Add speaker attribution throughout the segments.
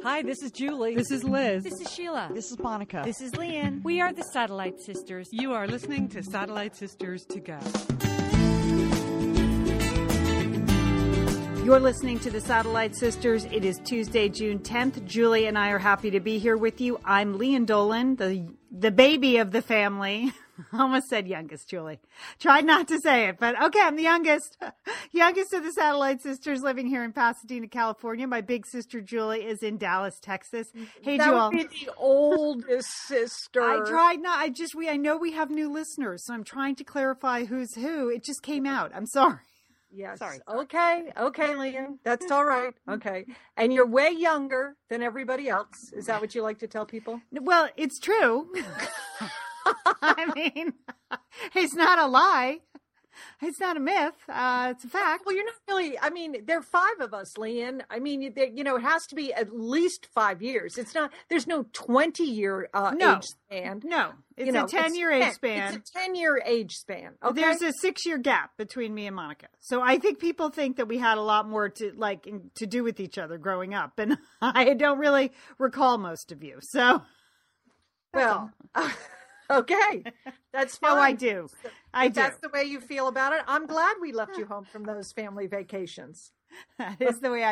Speaker 1: Hi, this is Julie.
Speaker 2: This is Liz.
Speaker 3: This is Sheila.
Speaker 4: This is Monica.
Speaker 3: This is Leanne. We are the Satellite Sisters.
Speaker 2: You are listening to Satellite Sisters to Go.
Speaker 5: You're listening to the Satellite Sisters. It is Tuesday, June 10th. Julie and I are happy to be here with you. I'm Leanne Dolan, the baby of the family. Almost said youngest, Julie. Tried not to say it, but okay, I'm the youngest. Youngest of the Satellite Sisters living here in Pasadena, California. My big sister, Julie, is in Dallas, Texas. Hey,
Speaker 1: that
Speaker 5: Jewel.
Speaker 1: Would be the oldest sister.
Speaker 5: I tried not. I know we have new listeners, so I'm trying to clarify who's who. It just came out. I'm sorry.
Speaker 1: Yes.
Speaker 5: Sorry.
Speaker 1: Okay, Leanne. That's all right. Okay. And you're way younger than everybody else. Is that what you like to tell people?
Speaker 5: Well, it's true. I mean, it's not a lie. It's not a myth. It's a fact.
Speaker 1: Well, you're not really. I mean, there are five of us, Leanne. I mean, it has to be at least 5 years. It's not. There's no 20-year age span.
Speaker 5: No, it's a 10-year age span.
Speaker 1: It's a 10-year age span. Okay?
Speaker 5: There's a 6-year gap between me and Monica. So I think people think that we had a lot more to do with each other growing up, and I don't really recall most of you. So,
Speaker 1: well. Okay, that's fine.
Speaker 5: No, I do.
Speaker 1: That's the way you feel about it. I'm glad we left you home from those family vacations.
Speaker 5: That is the way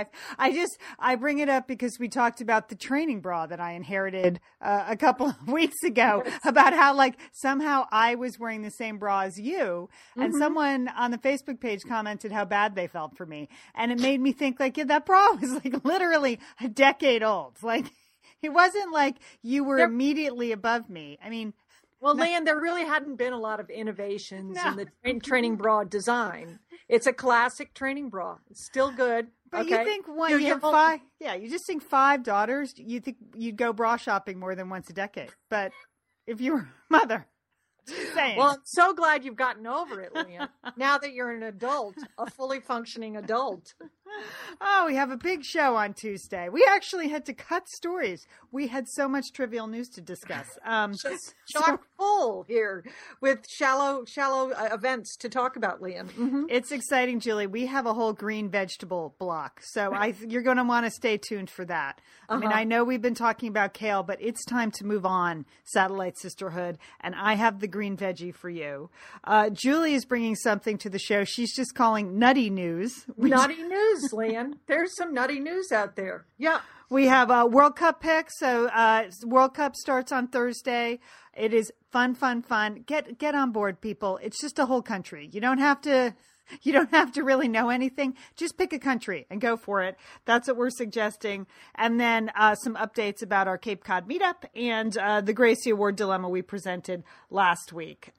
Speaker 5: I bring it up because we talked about the training bra that I inherited a couple of weeks ago about how somehow I was wearing the same bra as you, and someone on the Facebook page commented how bad they felt for me, and it made me think that bra was literally a decade old. It wasn't like you were immediately above me. I mean.
Speaker 1: Well, Leanne, there really hadn't been a lot of innovations in the training bra design. It's a classic training bra. It's still good.
Speaker 5: But you think you have five? Yeah, you just think 5 daughters. You think you'd go bra shopping more than once a decade. But if you were a mother, just saying.
Speaker 1: Well, I'm so glad you've gotten over it, Leanne. Now that you're an adult, a fully functioning adult.
Speaker 5: Oh, we have a big show on Tuesday. We actually had to cut stories. We had so much trivial news to discuss.
Speaker 1: Just chock full here with shallow events to talk about, Leanne. Mm-hmm.
Speaker 5: It's exciting, Julie. We have a whole green vegetable block, so you're going to want to stay tuned for that. I mean, I know we've been talking about kale, but it's time to move on, Satellite Sisterhood, and I have the green veggie for you. Julie is bringing something to the show. She's just calling nutty news.
Speaker 1: Nutty news, Leanne. There's some nutty news out there. Yeah.
Speaker 5: We have a World Cup pick. So World Cup starts on Thursday. It is fun. Get on board, people. It's just a whole country. You don't have to really know anything. Just pick a country and go for it. That's what we're suggesting. And then some updates about our Cape Cod meetup and the Gracie Award dilemma we presented last week.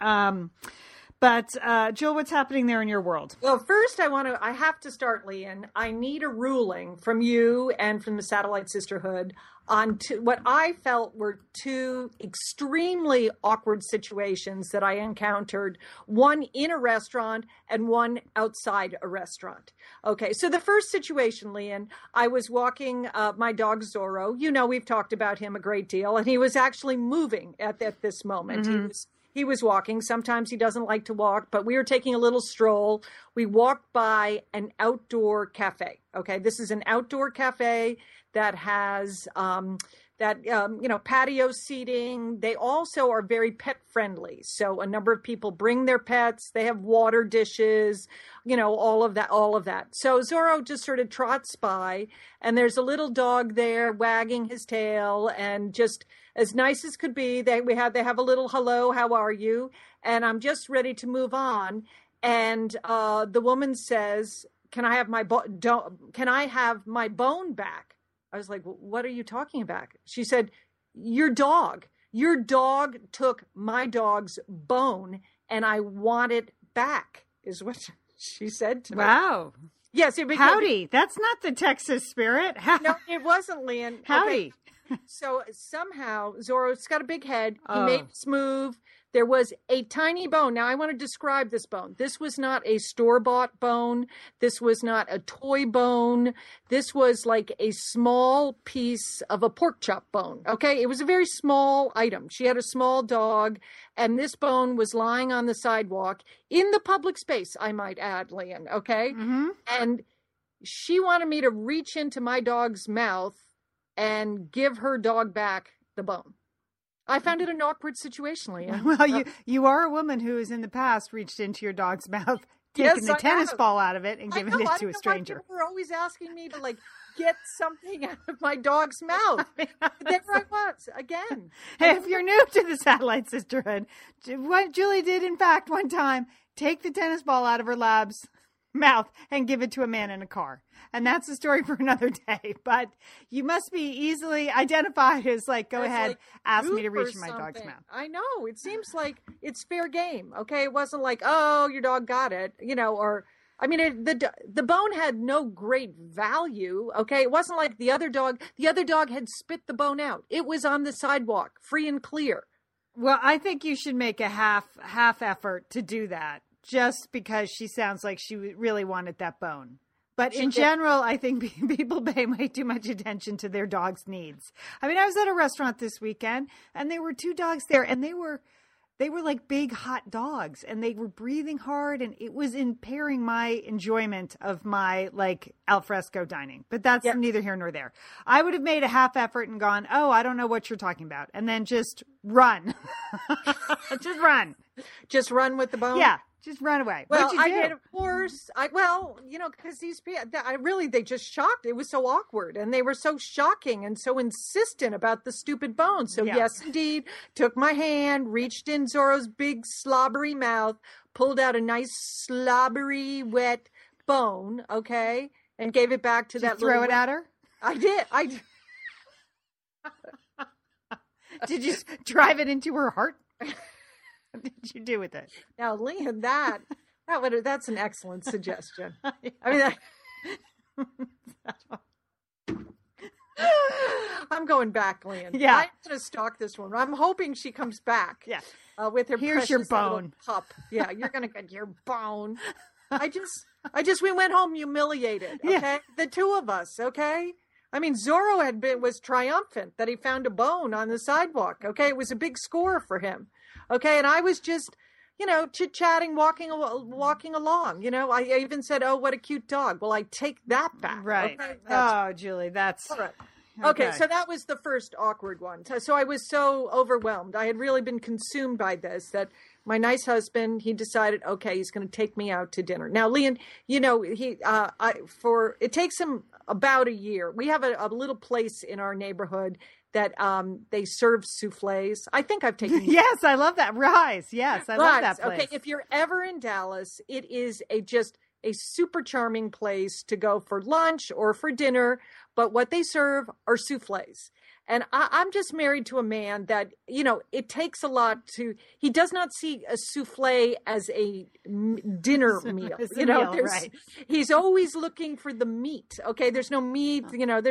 Speaker 5: But Jill, what's happening there in your world?
Speaker 1: Well, first I have to start, Leanne. I need a ruling from you and from the Satellite Sisterhood on what I felt were 2 extremely awkward situations that I encountered, one in a restaurant and one outside a restaurant. Okay, so the first situation, Leanne, I was walking my dog Zorro. You know, we've talked about him a great deal, and he was actually moving at this moment. He was walking. Sometimes he doesn't like to walk, but we were taking a little stroll. We walked by an outdoor cafe. Okay, this is an outdoor cafe that has patio seating. They also are very pet friendly. So a number of people bring their pets. They have water dishes, all of that. So Zorro just sort of trots by, and there's a little dog there wagging his tail, and just as nice as could be. They have a little hello, how are you? And I'm just ready to move on. And the woman says, "Can I have my bone back?" I was like, "What are you talking about?" She said, Your dog took my dog's bone and I want it back," is what she said to me.
Speaker 5: Wow.
Speaker 1: Yes.
Speaker 5: Howdy. That's not the Texas spirit.
Speaker 1: No, it wasn't, Leanne.
Speaker 5: Howdy.
Speaker 1: Okay. So somehow Zorro's got a big head. He made this move. There was a tiny bone. Now I want to describe this bone. This was not a store-bought bone. This was not a toy bone. This was like a small piece of a pork chop bone. Okay. It was a very small item. She had a small dog, and this bone was lying on the sidewalk in the public space, I might add, Leanne. Okay. Mm-hmm. And she wanted me to reach into my dog's mouth and give her dog back the bone. I found it an awkward situation, Leanne.
Speaker 5: Well, you are a woman who has in the past reached into your dog's mouth, taken the tennis ball out of it, and given it to a stranger.
Speaker 1: People were always asking me to get something out of my dog's mouth. There I was again.
Speaker 5: Hey, if you're new to the Satellite Sisterhood, what Julie did, in fact, one time, take the tennis ball out of her lab's mouth and give it to a man in a car. And that's a story for another day. But you must be easily identified as go ahead, ask me to reach in my dog's mouth.
Speaker 1: I know. It seems like it's fair game. Okay. It wasn't like, oh, your dog got it, or, I mean, the bone had no great value. Okay. It wasn't like the other dog had spit the bone out. It was on the sidewalk, free and clear.
Speaker 5: Well, I think you should make a half effort to do that, just because she sounds like she really wanted that bone. But in general, I think people pay way too much attention to their dog's needs. I mean, I was at a restaurant this weekend, and there were 2 dogs there, and they were like big hot dogs, and they were breathing hard, and it was impairing my enjoyment of my alfresco dining. But that's neither here nor there. I would have made a half effort and gone, oh, I don't know what you're talking about, and then just run. Just run.
Speaker 1: Just run with the bone?
Speaker 5: Yeah. Just run away.
Speaker 1: Well, I did, of course. Because these people, they just shocked. It was so awkward, and they were so shocking and so insistent about the stupid bone. So yes, indeed, took my hand, reached in Zorro's big slobbery mouth, pulled out a nice slobbery wet bone, okay, and gave it back to
Speaker 5: Did you throw it at her?
Speaker 1: I did.
Speaker 5: Did you drive it into her heart? What did you do with it?
Speaker 1: Now, Leanne, that's an excellent suggestion. I'm going back, Leanne.
Speaker 5: Yeah.
Speaker 1: I'm going to stalk this one. I'm hoping she comes back.
Speaker 5: Yeah.
Speaker 1: With her
Speaker 5: Here's your bone.
Speaker 1: Pup. Yeah, you're going to get your bone. We went home humiliated. Okay. Yeah. The 2 of us. Okay. I mean, Zorro was triumphant that he found a bone on the sidewalk. Okay. It was a big score for him. Okay. And I was just, chit-chatting, walking along. I even said, oh, what a cute dog. Well, I take that back.
Speaker 5: Right. Okay? Julie, that's...
Speaker 1: All right. Okay, so that was the first awkward one. So I was so overwhelmed. I had really been consumed by this that my nice husband, he decided, okay, he's going to take me out to dinner. Now, Leanne, it takes him about a year. We have a little place in our neighborhood that they serve souffles. I think I've taken you.
Speaker 5: Yes, I love that. Rise. Yes, I love that place.
Speaker 1: Okay, if you're ever in Dallas, it is a super charming place to go for lunch or for dinner, but what they serve are souffles. And I'm just married to a man that, it takes a lot he does not see a souffle as a dinner meal.
Speaker 5: Right.
Speaker 1: He's always looking for the meat. Okay. There's no meat,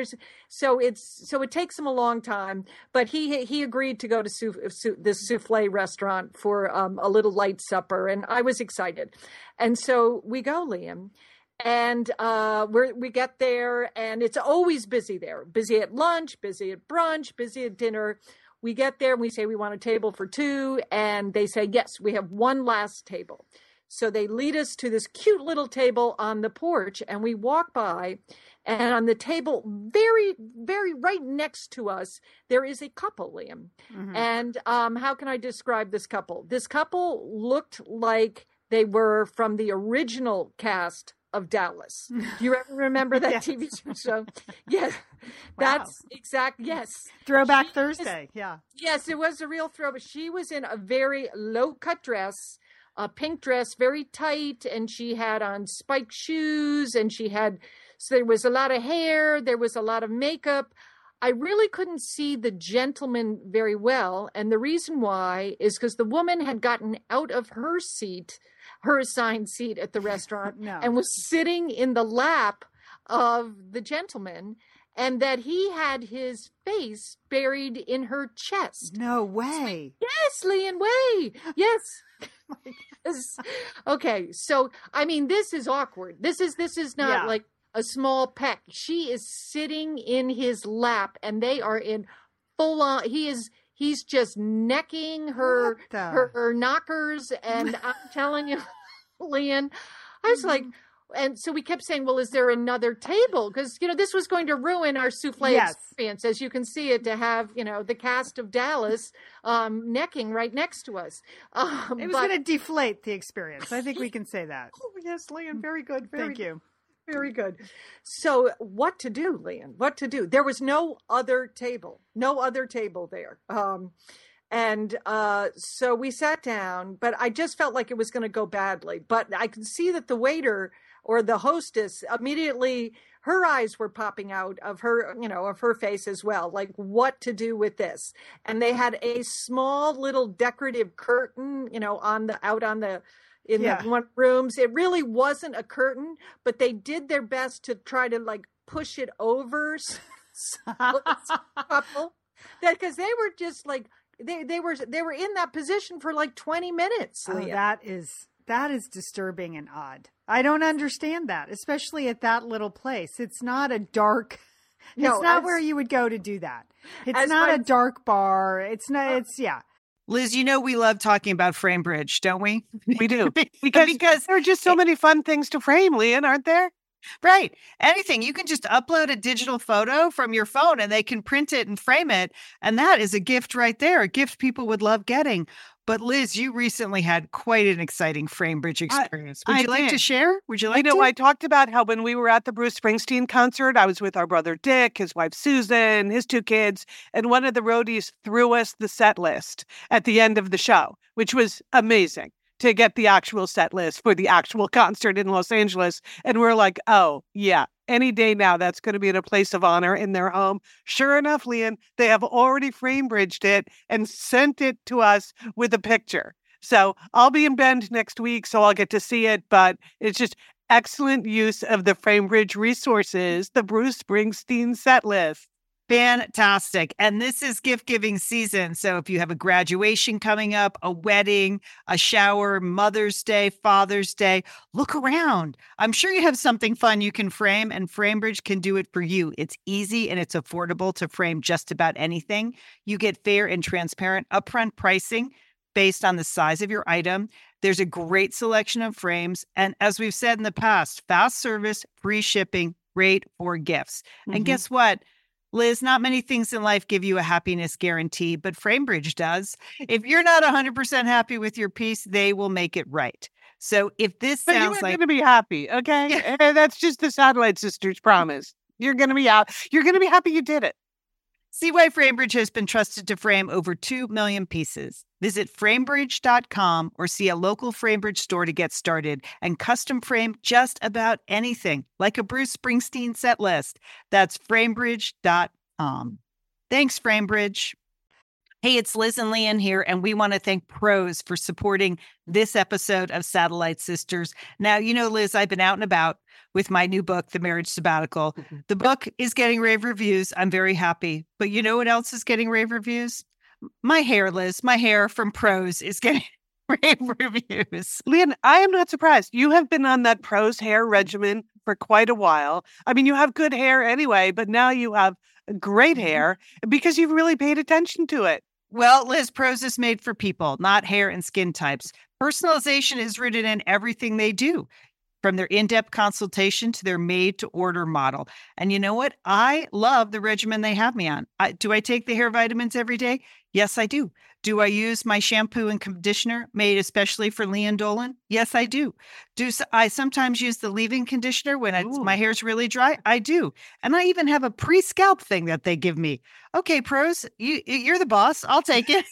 Speaker 1: so it takes him a long time, but he agreed to go to this souffle restaurant for a little light supper. And I was excited. And so we go, Liam. And we get there, and it's always busy there. Busy at lunch, busy at brunch, busy at dinner. We get there, and we say we want a table for 2, and they say, yes, we have one last table. So they lead us to this cute little table on the porch, and we walk by, and on the table, very, very right next to us, there is a couple, Liam. Mm-hmm. And how can I describe this couple? This couple looked like they were from the original cast of Dallas. Do you ever remember that
Speaker 5: Yes.
Speaker 1: TV show? Yes. That's exact. Yes.
Speaker 5: Throwback Thursday. Yeah.
Speaker 1: Yes, it was a real throwback. She was in a very low cut dress, a pink dress, very tight, and she had on spiked shoes, and so there was a lot of hair, there was a lot of makeup. I really couldn't see the gentleman very well. And the reason why is because the woman had gotten out of her seat, her assigned seat at the restaurant, and was sitting in the lap of the gentleman, and that he had his face buried in her chest.
Speaker 5: No way.
Speaker 1: Yes, Leanne, way. Yes. Yes. Okay. So, I mean, this is awkward. This is not like a small peck. She is sitting in his lap, and they are in full on. He's just necking her knockers, and I'm telling you, Leanne, I was like, And so we kept saying, well, is there another table? Because, this was going to ruin our souffle experience, as you can see it, to have, the cast of Dallas necking right next to us.
Speaker 5: It was going to deflate the experience. I think we can say that.
Speaker 1: Oh, yes, Lian, very good.
Speaker 5: Thank you.
Speaker 1: Very good. So what to do, Lian? What to do? There was no other table there. And so we sat down, but I just felt like it was going to go badly. But I could see that the waiter or the hostess immediately, her eyes were popping out of her, of her face as well, like what to do with this. And they had a small little decorative curtain, in the one rooms. It really wasn't a curtain, but they did their best to try to like push it over couple that, because they were just like they were in that position for like 20 minutes.
Speaker 5: Oh, that is disturbing and odd. I don't understand that, especially at that little place. It's not a dark. It's not where you would go to do that. It's not a dark bar. It's not. It's
Speaker 4: Liz, we love talking about Framebridge, don't we?
Speaker 2: We do. because there are just so many fun things to frame, Lian, aren't there?
Speaker 4: Right. Anything. You can just upload a digital photo from your phone and they can print it and frame it. And that is a gift right there, a gift people would love getting. But Liz, you recently had quite an exciting Framebridge experience. Would you like to share? Would you like to?
Speaker 2: I talked about how when we were at the Bruce Springsteen concert, I was with our brother Dick, his wife Susan, his 2 kids, and one of the roadies threw us the set list at the end of the show, which was amazing to get the actual set list for the actual concert in Los Angeles. And we're like, oh, yeah, any day now, that's going to be in a place of honor in their home. Sure enough, Lian, they have already Framebridged it and sent it to us with a picture. So I'll be in Bend next week, so I'll get to see it. But it's just excellent use of the Framebridge resources, the Bruce Springsteen set list.
Speaker 4: Fantastic. And this is gift giving season. So if you have a graduation coming up, a wedding, a shower, Mother's Day, Father's Day, look around. I'm sure you have something fun you can frame, and Framebridge can do it for you. It's easy and it's affordable to frame just about anything. You get fair and transparent upfront pricing based on the size of your item. There's a great selection of frames. And as we've said in the past, fast service, free shipping, great for gifts. And guess what? Liz, not many things in life give you a happiness guarantee, but Framebridge does. If you're not 100% happy with your piece, they will make it right. So if this sounds like...
Speaker 2: You're going to be happy, okay? And that's just the Satellite Sisters promise. You're going to be out. You're going to be happy you did it.
Speaker 4: See why Framebridge has been trusted to frame over 2 million pieces. Visit Framebridge.com or see a local Framebridge store to get started and custom frame just about anything, like a Bruce Springsteen set list. That's Framebridge.com. Thanks, Framebridge. Hey, it's Liz and Lian here, and we want to thank Prose for supporting this episode of Satellite Sisters. Now, Liz, I've been out and about with my new book, The Marriage Sabbatical. The book is getting rave reviews. I'm very happy. But you know what else is getting rave reviews? My hair, Liz. My hair from Prose is getting rave reviews.
Speaker 2: Lian, I am not surprised. You have been on that Prose hair regimen for quite a while. I mean, you have good hair anyway, but now you have great hair because you've really paid attention to it.
Speaker 4: Well, Liz, Prose is made for people, not hair and skin types. Personalization is rooted in everything they do, from their in-depth consultation to their made-to-order model. And you know what? I love the regimen they have me on. Do I take the hair vitamins every day? Yes, I do. Do I use my shampoo and conditioner made especially for Lian Dolan? Yes, I do. Do I sometimes use the leave-in conditioner when my hair's really dry? I do. And I even have a pre-scalp thing that they give me. Okay, Prose, you're the boss. I'll take it.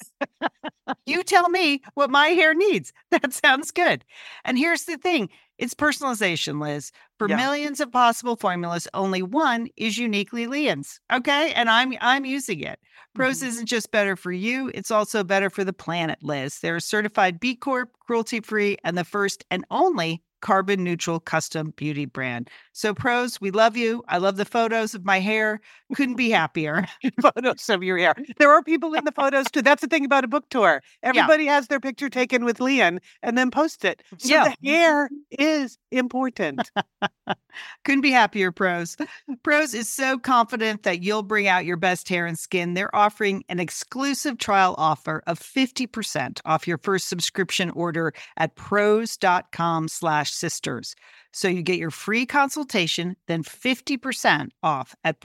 Speaker 4: You tell me what my hair needs. That sounds good. And here's the thing. It's personalization, Liz. For millions of possible formulas, only one is uniquely Lian's. Okay? And I'm using it. Prose isn't just better for you, it's also better for the planet, Liz. They're a certified B Corp, cruelty-free, and the first and only carbon neutral custom beauty brand. So Prose, we love you. I love the photos of my hair. Couldn't be happier.
Speaker 2: Photos of your hair. There are people in the photos too. That's the thing about a book tour. Everybody has their picture taken with Lian and then posts it. So the hair is important.
Speaker 4: Couldn't be happier, Prose. Prose is so confident that you'll bring out your best hair and skin. They're offering an exclusive trial offer of 50% off your first subscription order at prose.com/satellite. pros.com/sisters. So you get your free consultation, then 50% off at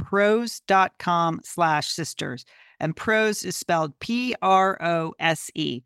Speaker 4: pros.com/sisters. And pros is spelled PROSE.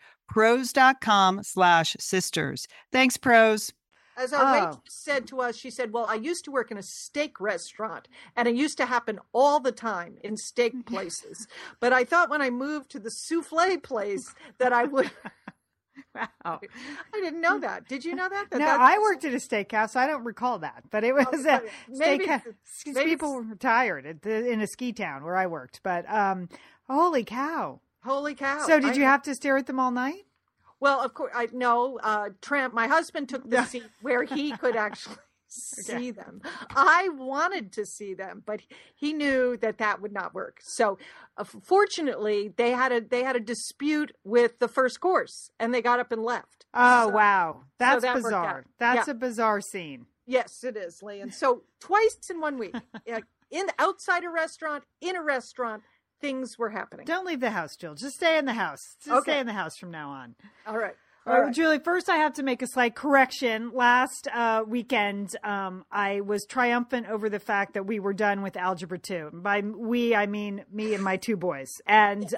Speaker 4: Pros.com/sisters. Thanks, pros.
Speaker 1: As our waitress said to us, she said, well, I used to work in a steak restaurant, and it used to happen all the time in steak places. But I thought when I moved to the souffle place that I would...
Speaker 5: Wow.
Speaker 1: I didn't know that. Did you know that?
Speaker 5: No, I worked at a steakhouse. I don't recall that, but it was a steakhouse. People were retired in a ski town where I worked. But holy cow!
Speaker 1: Holy cow!
Speaker 5: So did you have to stare at them all night?
Speaker 1: Well, of course, Trent, my husband took the seat where he could actually see them. I wanted to see them, but he knew that would not work. So, fortunately, they had a dispute with the first course, and they got up and left.
Speaker 5: Oh, wow. That's
Speaker 1: that
Speaker 5: bizarre. That's a bizarre scene.
Speaker 1: Yes, it is, Lee. And so twice in 1 week, outside a restaurant, in a restaurant, things were happening.
Speaker 5: Don't leave the house, Jill. Just stay in the house. Stay in the house from now on.
Speaker 1: All right.
Speaker 5: All right. Julie, first I have to make a slight correction. Last weekend, I was triumphant over the fact that we were done with Algebra 2. By we, I mean me and my two boys. And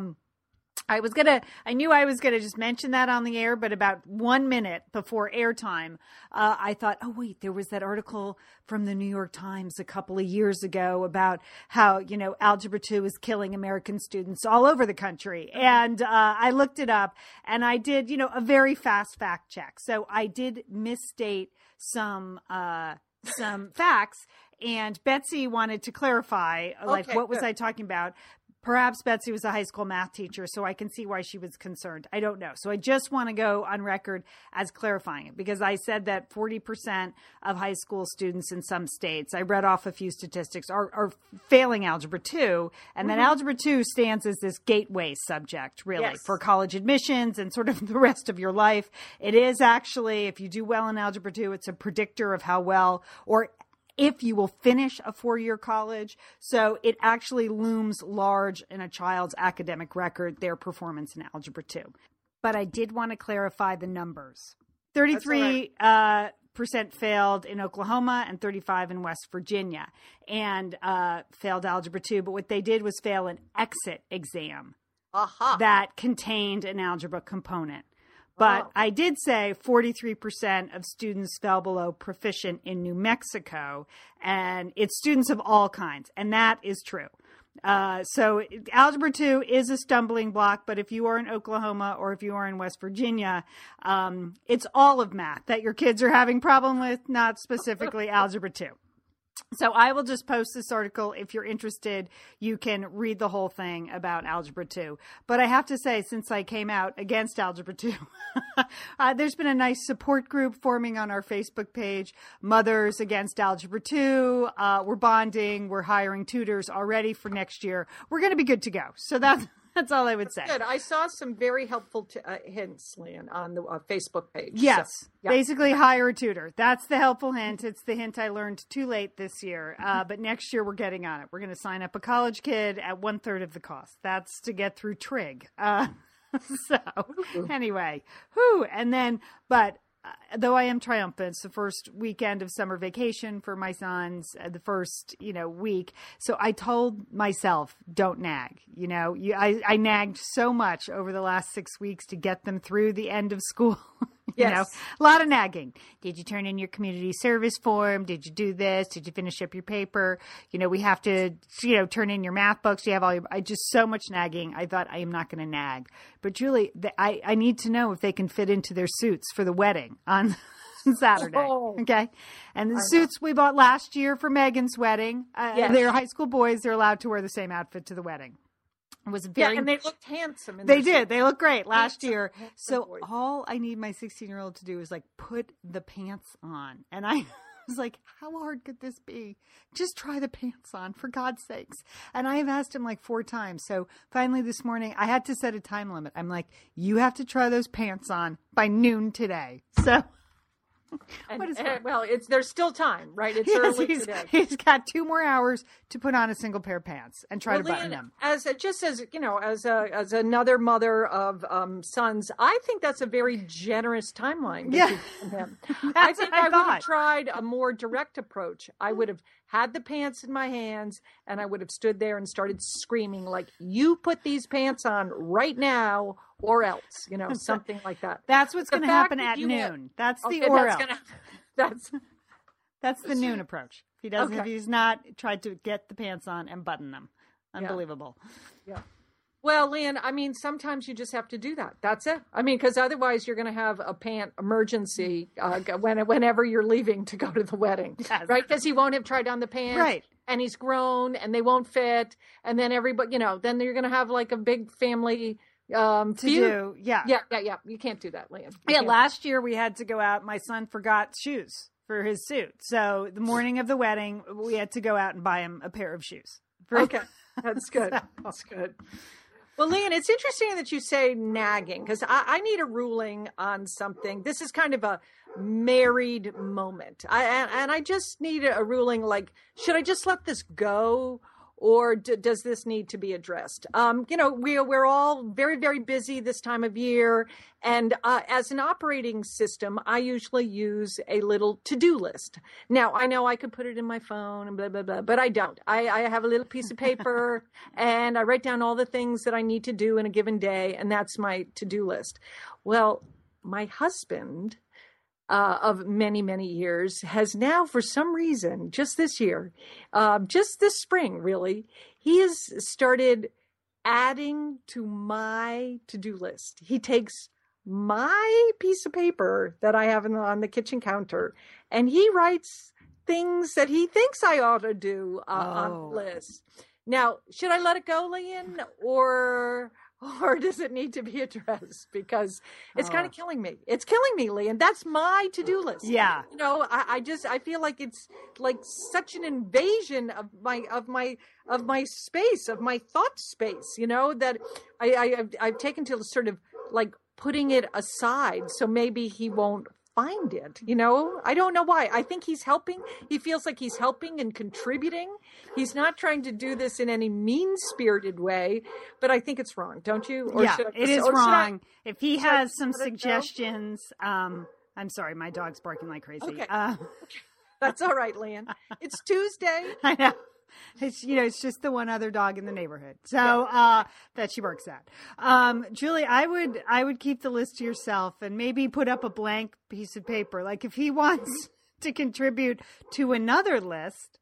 Speaker 5: I knew I was gonna just mention that on the air, but about 1 minute before airtime, I thought, oh wait, there was that article from the New York Times a couple of years ago about how, Algebra 2 is killing American students all over the country. And I looked it up and I did, a very fast fact check. So I did misstate some facts, and Betsy wanted to clarify, what was I talking about? Perhaps Betsy was a high school math teacher, so I can see why she was concerned. I don't know. So I just want to go on record as clarifying it, because I said that 40% of high school students in some states, I read off a few statistics, are failing Algebra 2. And then Algebra 2 stands as this gateway subject, really, for college admissions and sort of the rest of your life. It is actually, if you do well in Algebra 2, it's a predictor of how well or if you will finish a 4-year college. So it actually looms large in a child's academic record, their performance in Algebra 2. But I did want to clarify the numbers. 33% failed in Oklahoma and 35 in West Virginia, and failed Algebra 2. But what they did was fail an exit exam that contained an algebra component. But I did say 43% of students fell below proficient in New Mexico, and it's students of all kinds, and that is true. So Algebra 2 is a stumbling block, but if you are in Oklahoma or if you are in West Virginia, it's all of math that your kids are having problem with, not specifically Algebra 2. So I will just post this article. If you're interested, you can read the whole thing about Algebra 2. But I have to say, since I came out against Algebra 2, there's been a nice support group forming on our Facebook page, Mothers Against Algebra 2. We're bonding. We're hiring tutors already for next year. We're going to be good to go. So that's all I would say.
Speaker 1: Good. I saw some very helpful hints, Leanne, on the Facebook page.
Speaker 5: Yes. So, basically hire a tutor. That's the helpful hint. It's the hint I learned too late this year. But next year we're getting on it. We're going to sign up a college kid at 1/3 of the cost. That's to get through trig. So anyway, and then, but though I am triumphant, it's the first weekend of summer vacation for my sons, the first, week. So I told myself, don't nag. I nagged so much over the last 6 weeks to get them through the end of school. A lot of nagging. Did you turn in your community service form? Did you do this? Did you finish up your paper? We have to, turn in your math books. You have just so much nagging. I thought, I am not going to nag. But Julie, I need to know if they can fit into their suits for the wedding on Saturday. Okay. And the suits we bought last year for Megan's wedding, they're high school boys. They're allowed to wear the same outfit to the wedding. Was very,
Speaker 1: and they looked handsome.
Speaker 5: They did. They looked great last year. So all I need my 16-year-old to do is put the pants on. And I was like, how hard could this be? Just try the pants on, for God's sakes. And I have asked him 4 times. So finally this morning, I had to set a time limit. I'm like, you have to try those pants on by noon today. So
Speaker 1: Well, there's still time, right? It's early today.
Speaker 5: He's got 2 more hours to put on a single pair of pants and try to button them.
Speaker 1: As another mother of sons, I think that's a very generous timeline.
Speaker 5: Yeah,
Speaker 1: I think I would have tried a more direct approach. I would have had the pants in my hands, and I would have stood there and started screaming like, "You put these pants on right now, or else," something like that.
Speaker 5: That's what's going to happen at noon. That's the or else. That's the noon approach. If he's not tried to get the pants on and button them. Unbelievable.
Speaker 1: Yeah. Well, Lian, I mean, sometimes you just have to do that. That's it. I mean, because otherwise you're going to have a pant emergency whenever you're leaving to go to the wedding, right? Because he won't have tried on the pants,
Speaker 5: right? And
Speaker 1: he's grown, and they won't fit, and then everybody, then you're going to have like a big family
Speaker 5: to do. Yeah.
Speaker 1: You can't do that, Lian.
Speaker 5: Last year we had to go out. My son forgot shoes for his suit, so the morning of the wedding we had to go out and buy him a pair of shoes.
Speaker 1: Okay, that's good. That's good. Well, Lian, it's interesting that you say nagging, because I need a ruling on something. This is kind of a married moment. I just need a ruling like, should I just let this go? Or does this need to be addressed? We're all very, very busy this time of year. And as an operating system, I usually use a little to-do list. Now, I know I could put it in my phone and blah, blah, blah, but I don't. I have a little piece of paper and I write down all the things that I need to do in a given day. And that's my to-do list. Well, my husband of many, many years has now, for some reason, just this year, just this spring, really, he has started adding to my to-do list. He takes my piece of paper that I have on the kitchen counter, and he writes things that he thinks I ought to do on the list. Now, should I let it go, Lian, or does it need to be addressed? Because it's kind of killing me. It's killing me, Lian. That's my to-do list.
Speaker 5: Yeah.
Speaker 1: I feel like it's like such an invasion of my space, of my thought space, that I've taken to sort of like putting it aside. So maybe he won't find it. I don't know why. I think he's helping. He feels like he's helping and contributing. He's not trying to do this in any mean-spirited way, but I think it's wrong, don't you?
Speaker 5: It is wrong. If he has some suggestions, I'm sorry, my dog's barking like crazy.
Speaker 1: Okay. That's all right, Lian. It's Tuesday.
Speaker 5: I know. It's just the one other dog in the neighborhood. So, that she works at. Julie, I would keep the list to yourself and maybe put up a blank piece of paper. Like if he wants to contribute to another list,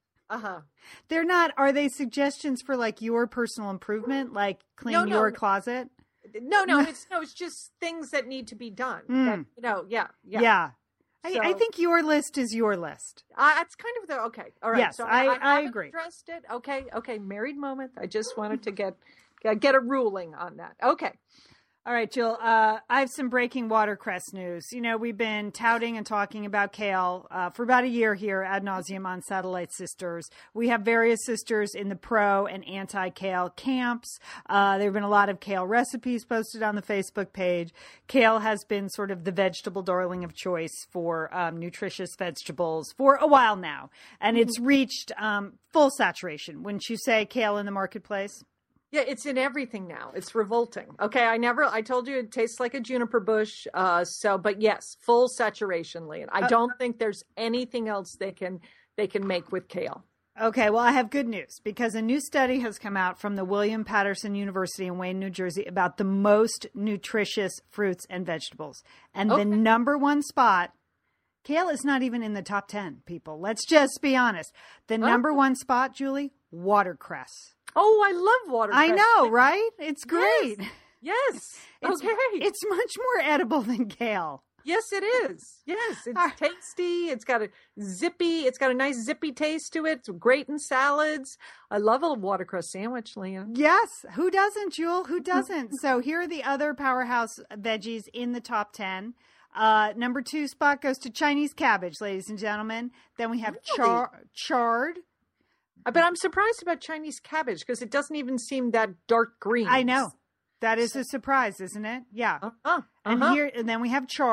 Speaker 5: are they suggestions for like your personal improvement, like clean your closet?
Speaker 1: No, it's just things that need to be done.
Speaker 5: Yeah. I think your list is your list.
Speaker 1: It's kind of okay. All right.
Speaker 5: Yes,
Speaker 1: so
Speaker 5: I agree.
Speaker 1: Addressed it. Okay. Married moment. I just wanted to get a ruling on that. Okay.
Speaker 5: All right, Jill. I have some breaking watercress news. We've been touting and talking about kale for about a year here ad nauseum on Satellite Sisters. We have various sisters in the pro and anti-kale camps. There have been a lot of kale recipes posted on the Facebook page. Kale has been sort of the vegetable darling of choice for nutritious vegetables for a while now, and it's reached full saturation. Wouldn't you say, kale in the marketplace?
Speaker 1: Yeah, it's in everything now. It's revolting. Okay, I told you it tastes like a juniper bush. But yes, full saturation, Lian. I don't think there's anything else they can make with kale.
Speaker 5: Okay, well, I have good news because a new study has come out from the William Patterson University in Wayne, New Jersey about the most nutritious fruits and vegetables. And the number one spot, kale is not even in the top 10, people. Let's just be honest. The number one spot, Julie, watercress.
Speaker 1: Oh, I love watercress.
Speaker 5: I know, right? It's great.
Speaker 1: Yes. Okay.
Speaker 5: It's much more edible than kale.
Speaker 1: Yes, it is. Yes, it's tasty. It's got a nice zippy taste to it. It's great in salads. I love a watercress sandwich, Lian.
Speaker 5: Yes. Who doesn't, Jewel? Who doesn't? So here are the other powerhouse veggies in the top 10. Number 2 spot goes to Chinese cabbage, ladies and gentlemen. Then we have chard.
Speaker 1: But I'm surprised about Chinese cabbage because it doesn't even seem that dark green.
Speaker 5: I know. That is a surprise, isn't it? Yeah. And then we have chard.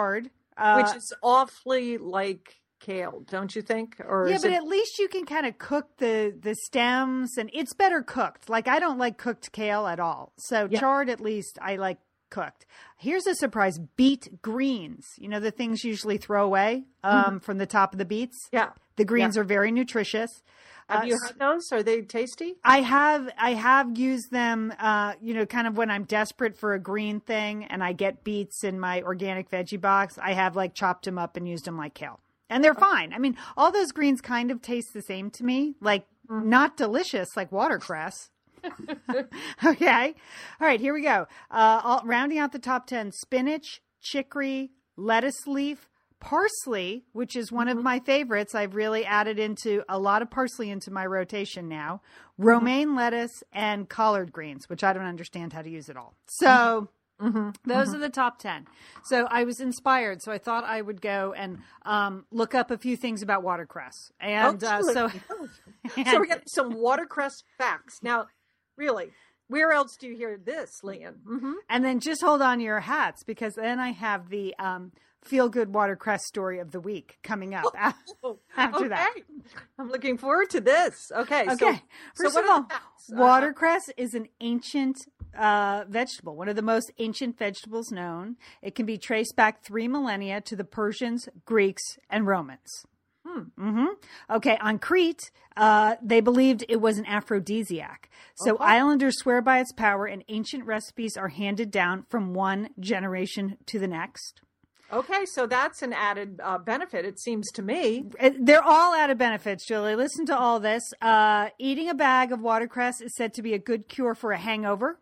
Speaker 1: which is awfully like kale, don't you think? Or
Speaker 5: yeah,
Speaker 1: is
Speaker 5: but
Speaker 1: it...
Speaker 5: at least you can kind of cook the stems, and it's better cooked. Like, I don't like cooked kale at all. So charred, at least I like cooked. Here's a surprise: beet greens. You know, the things you usually throw away from the top of the beets.
Speaker 1: Yeah,
Speaker 5: the greens are very nutritious.
Speaker 1: Have you had those? Are they tasty?
Speaker 5: I have used them, kind of when I'm desperate for a green thing and I get beets in my organic veggie box. I have like chopped them up and used them like kale. And they're fine. I mean, all those greens kind of taste the same to me, like not delicious like watercress. Okay. All right, here we go. Rounding out the top 10, spinach, chicory, lettuce leaf, parsley, which is one of my favorites. I've really added into a lot of parsley into my rotation now. Romaine lettuce and collard greens, which I don't understand how to use at all. So those are the top 10. So I was inspired. So I thought I would go and look up a few things about watercress. And so
Speaker 1: we're getting some watercress facts. Now, really, where else do you hear this, Lian?
Speaker 5: And then just hold on to your hats, because then I have the feel-good watercress story of the week coming up after that.
Speaker 1: I'm looking forward to this. Okay.
Speaker 5: First of all, watercress is an ancient vegetable, one of the most ancient vegetables known. It can be traced back 3 millennia to the Persians, Greeks, and Romans. Okay, on Crete, they believed it was an aphrodisiac. So islanders swear by its power, and ancient recipes are handed down from one generation to the next.
Speaker 1: Okay, so that's an added benefit, it seems to me.
Speaker 5: They're all added benefits, Julie. Listen to all this. Eating a bag of watercress is said to be a good cure for a hangover.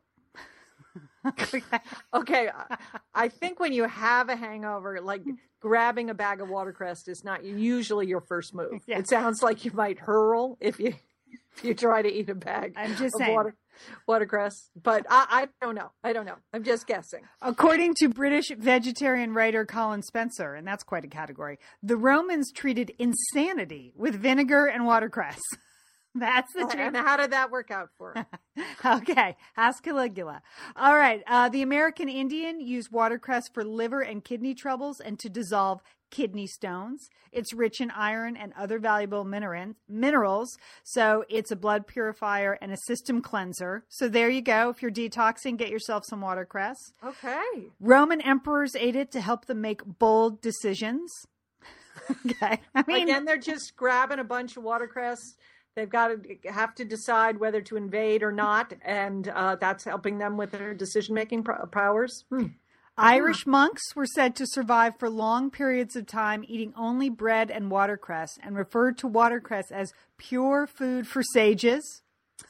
Speaker 1: Okay, I think when you have a hangover, like grabbing a bag of watercress is not usually your first move. Yeah. It sounds like you might hurl if you try to eat a bag of watercress. But I don't know. I'm just guessing.
Speaker 5: According to British vegetarian writer Colin Spencer, and that's quite a category, the Romans treated insanity with vinegar and watercress. That's the truth.
Speaker 1: And how did that work out for him?
Speaker 5: Okay, ask Caligula. All right, the American Indian used watercress for liver and kidney troubles and to dissolve kidney stones. It's rich in iron and other valuable minerals, so it's a blood purifier and a system cleanser. So there you go. If you're detoxing, get yourself some watercress.
Speaker 1: Okay.
Speaker 5: Roman emperors ate it to help them make bold decisions. Okay. I mean,
Speaker 1: again, they're just grabbing a bunch of watercress. They've have to decide whether to invade or not, and that's helping them with their decision-making powers.
Speaker 5: Irish monks were said to survive for long periods of time eating only bread and watercress, and referred to watercress as pure food for sages.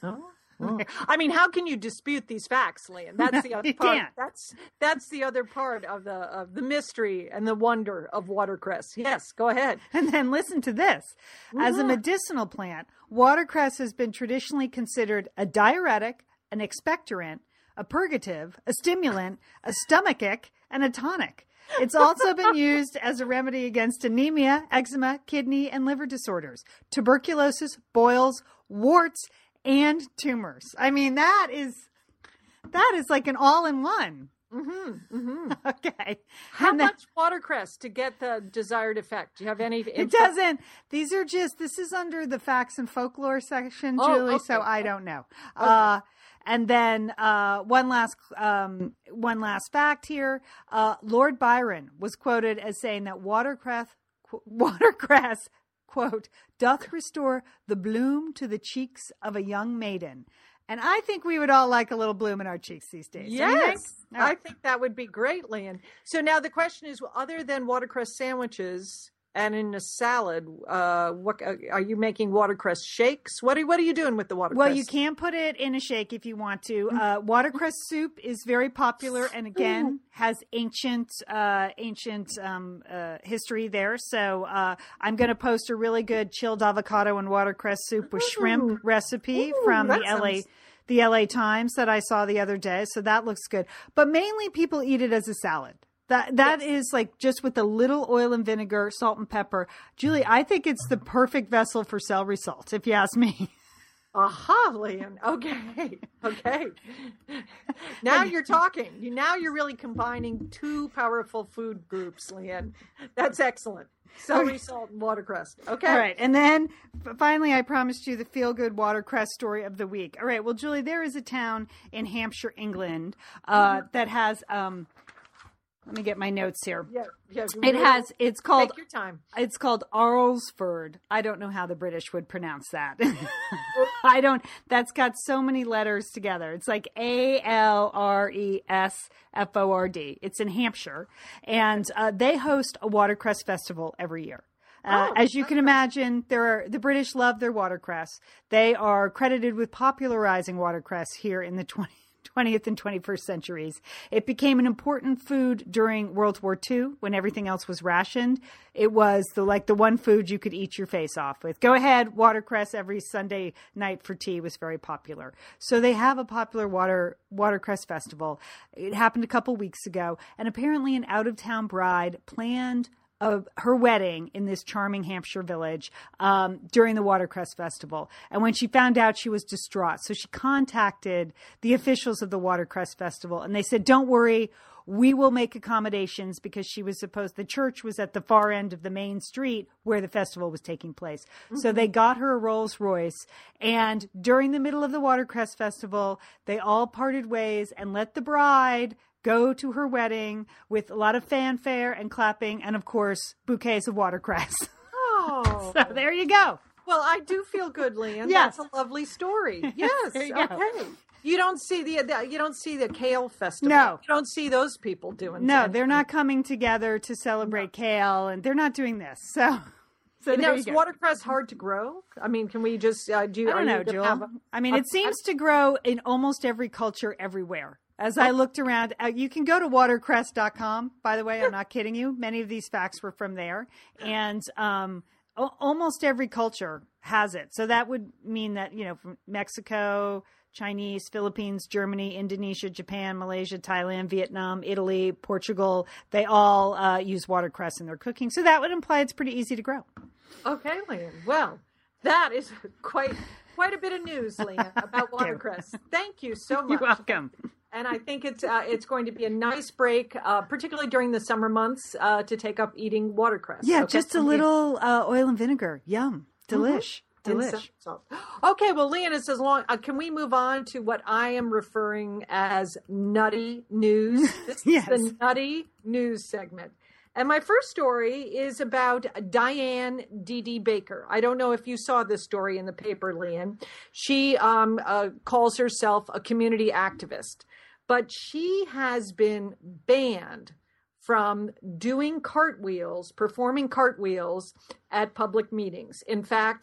Speaker 1: I mean, how can you dispute these facts, Lian? That's the other part. That's the other part of the mystery and the wonder of watercress. Yes, go ahead.
Speaker 5: And then listen to this. As a medicinal plant, watercress has been traditionally considered a diuretic, an expectorant, a purgative, a stimulant, a stomachic, and a tonic. It's also been used as a remedy against anemia, eczema, kidney, and liver disorders, tuberculosis, boils, warts, and tumors. I mean, that is like an all-in-one. Okay.
Speaker 1: How much watercress to get the desired effect? Do you have any?
Speaker 5: It doesn't. This is under the facts and folklore section, Julie. Okay. So I don't know. Okay. And then one last fact here. Lord Byron was quoted as saying that watercress, quote, doth restore the bloom to the cheeks of a young maiden. And I think we would all like a little bloom in our cheeks these days.
Speaker 1: Yes, I think that would be great, Lian. So now the question is, other than watercress sandwiches and in a salad, what are you making? Watercress shakes? What are you doing with the watercress?
Speaker 5: Well, you can put it in a shake if you want to. Watercress soup is very popular, and again has ancient history there. So I'm going to post a really good chilled avocado and watercress soup with shrimp recipe from the LA Times that I saw the other day. So that looks good. But mainly people eat it as a salad. That is like just with a little oil and vinegar, salt and pepper. Julie, I think it's the perfect vessel for celery salt, if you ask me.
Speaker 1: Aha, Lian. Okay. Okay. Now you're talking. Now you're really combining two powerful food groups, Lian. That's excellent. Celery, salt, and watercress. Okay.
Speaker 5: All right. And then finally, I promised you the feel-good watercress story of the week. All right. Well, Julie, there is a town in Hampshire, England, that has, let me get my notes here.
Speaker 1: Yeah.
Speaker 5: It's called,
Speaker 1: take your time.
Speaker 5: It's called Arlesford. I don't know how the British would pronounce that. That's got so many letters together. It's like Alresford. It's in Hampshire. And they host a watercress festival every year. As you can imagine, the British love their watercress. They are credited with popularizing watercress here in the 20th and 21st centuries. It became an important food during World War II when everything else was rationed. It was the one food you could eat your face off with. Go ahead, watercress every Sunday night for tea was very popular. So they have a popular watercress festival. It happened a couple weeks ago, and apparently an out-of-town bride planned her wedding in this charming Hampshire village during the Watercress Festival. And when she found out, she was distraught. So she contacted the officials of the Watercress Festival, and they said, don't worry, we will make accommodations, because the church was at the far end of the main street where the festival was taking place. Mm-hmm. So they got her a Rolls Royce, and during the middle of the Watercress Festival, they all parted ways and let the bride go to her wedding with a lot of fanfare and clapping and, of course, bouquets of watercress.
Speaker 1: Oh.
Speaker 5: So there you go.
Speaker 1: Well, I do feel good, Lian.
Speaker 5: Yes.
Speaker 1: That's a lovely story. Yes.
Speaker 5: There you
Speaker 1: Okay.
Speaker 5: go.
Speaker 1: You don't see the kale festival.
Speaker 5: No.
Speaker 1: You don't see those people doing
Speaker 5: No,
Speaker 1: that.
Speaker 5: they're not coming together to celebrate kale, and they're not doing this. So
Speaker 1: now, is watercress hard to grow? I mean, can we just
Speaker 5: I don't know, Jewel. It seems to grow in almost every culture everywhere. As I looked around, you can go to watercress.com, by the way. I'm not kidding you. Many of these facts were from there. And almost every culture has it. So that would mean that, from Mexico, Chinese, Philippines, Germany, Indonesia, Japan, Malaysia, Thailand, Vietnam, Italy, Portugal, they all use watercress in their cooking. So that would imply it's pretty easy to grow.
Speaker 1: Okay, Lian. Well, that is quite a bit of news, Lian, about watercress. Thank you so much.
Speaker 5: You're welcome.
Speaker 1: And I think it's going to be a nice break, particularly during the summer months, to take up eating watercress.
Speaker 5: Yeah, okay? Just a little oil and vinegar. Yum. Delish.
Speaker 1: Mm-hmm. Delish. Okay, well, Lian, it's as long. Can we move on to what I am referring as nutty news? This
Speaker 5: Yes.
Speaker 1: is the nutty news segment. And my first story is about Diane D.D. Baker. I don't know if you saw this story in the paper, Lian. She calls herself a community activist, but she has been banned from doing performing cartwheels at public meetings. In fact,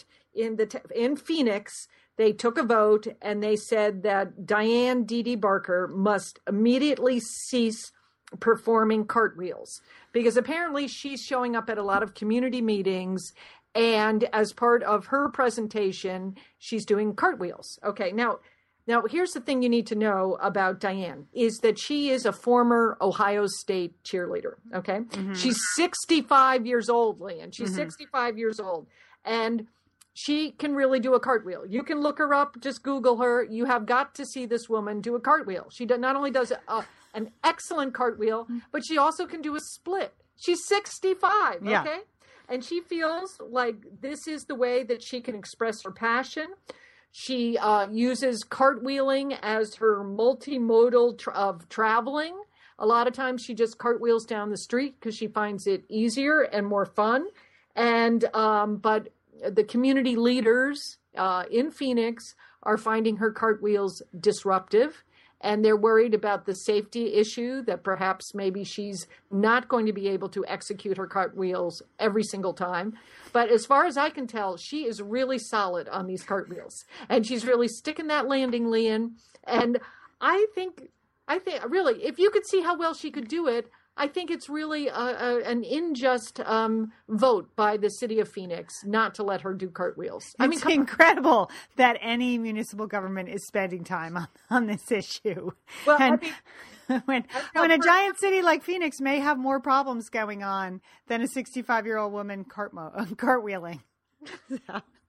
Speaker 1: in Phoenix, they took a vote and they said that Diane D.D. Baker must immediately cease performing cartwheels, because apparently she's showing up at a lot of community meetings, and as part of her presentation, she's doing cartwheels. Okay, now here's the thing you need to know about Diane, is that she is a former Ohio State cheerleader. Okay, mm-hmm. She's 65 years old, Lian. She's 65 years old, and she can really do a cartwheel. You can look her up, just Google her. You have got to see this woman do a cartwheel. She not only does an excellent cartwheel, but she also can do a split. She's 65, okay?
Speaker 5: Yeah.
Speaker 1: And she feels like this is the way that she can express her passion. She uses cartwheeling as her multimodal of traveling. A lot of times she just cartwheels down the street because she finds it easier and more fun. And but the community leaders in Phoenix are finding her cartwheels disruptive. And they're worried about the safety issue that perhaps maybe she's not going to be able to execute her cartwheels every single time. But as far as I can tell, she is really solid on these cartwheels. And she's really sticking that landing, Lian. And I think really, if you could see how well she could do it, I think it's really an unjust vote by the city of Phoenix not to let her do cartwheels.
Speaker 5: It's incredible that any municipal government is spending time on this issue.
Speaker 1: Well,
Speaker 5: and when a giant city like Phoenix may have more problems going on than a 65-year-old woman cartwheeling.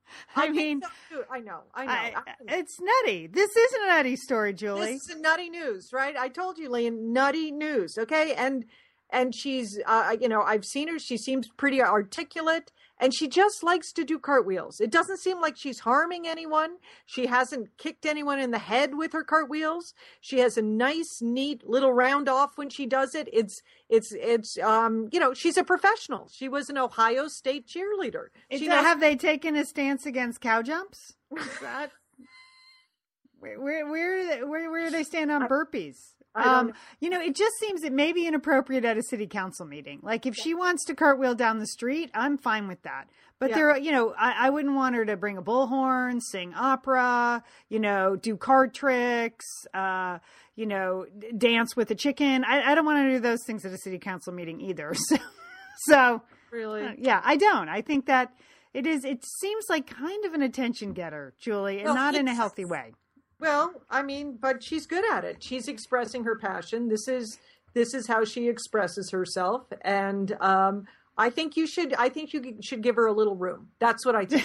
Speaker 5: I mean,
Speaker 1: so, I know.
Speaker 5: it's nutty. This is a nutty story, Julie.
Speaker 1: This is a nutty news, right? I told you, Lian, nutty news. Okay. And she's, I've seen her. She seems pretty articulate and she just likes to do cartwheels. It doesn't seem like she's harming anyone. She hasn't kicked anyone in the head with her cartwheels. She has a nice, neat little round off when she does it. She's a professional. She was an Ohio State cheerleader.
Speaker 5: Have they taken a stance against cow jumps? Is that where do they stand on burpees? It just seems it may be inappropriate at a city council meeting. Like if she wants to cartwheel down the street, I'm fine with that. But I wouldn't want her to bring a bullhorn, sing opera, do card tricks, dance with a chicken. I don't want to do those things at a city council meeting either. So
Speaker 1: really,
Speaker 5: I don't. I think that it seems like kind of an attention getter, Julie, and not in a healthy way.
Speaker 1: Well, but she's good at it. She's expressing her passion. This is how she expresses herself, and I think you should give her a little room. That's what I think.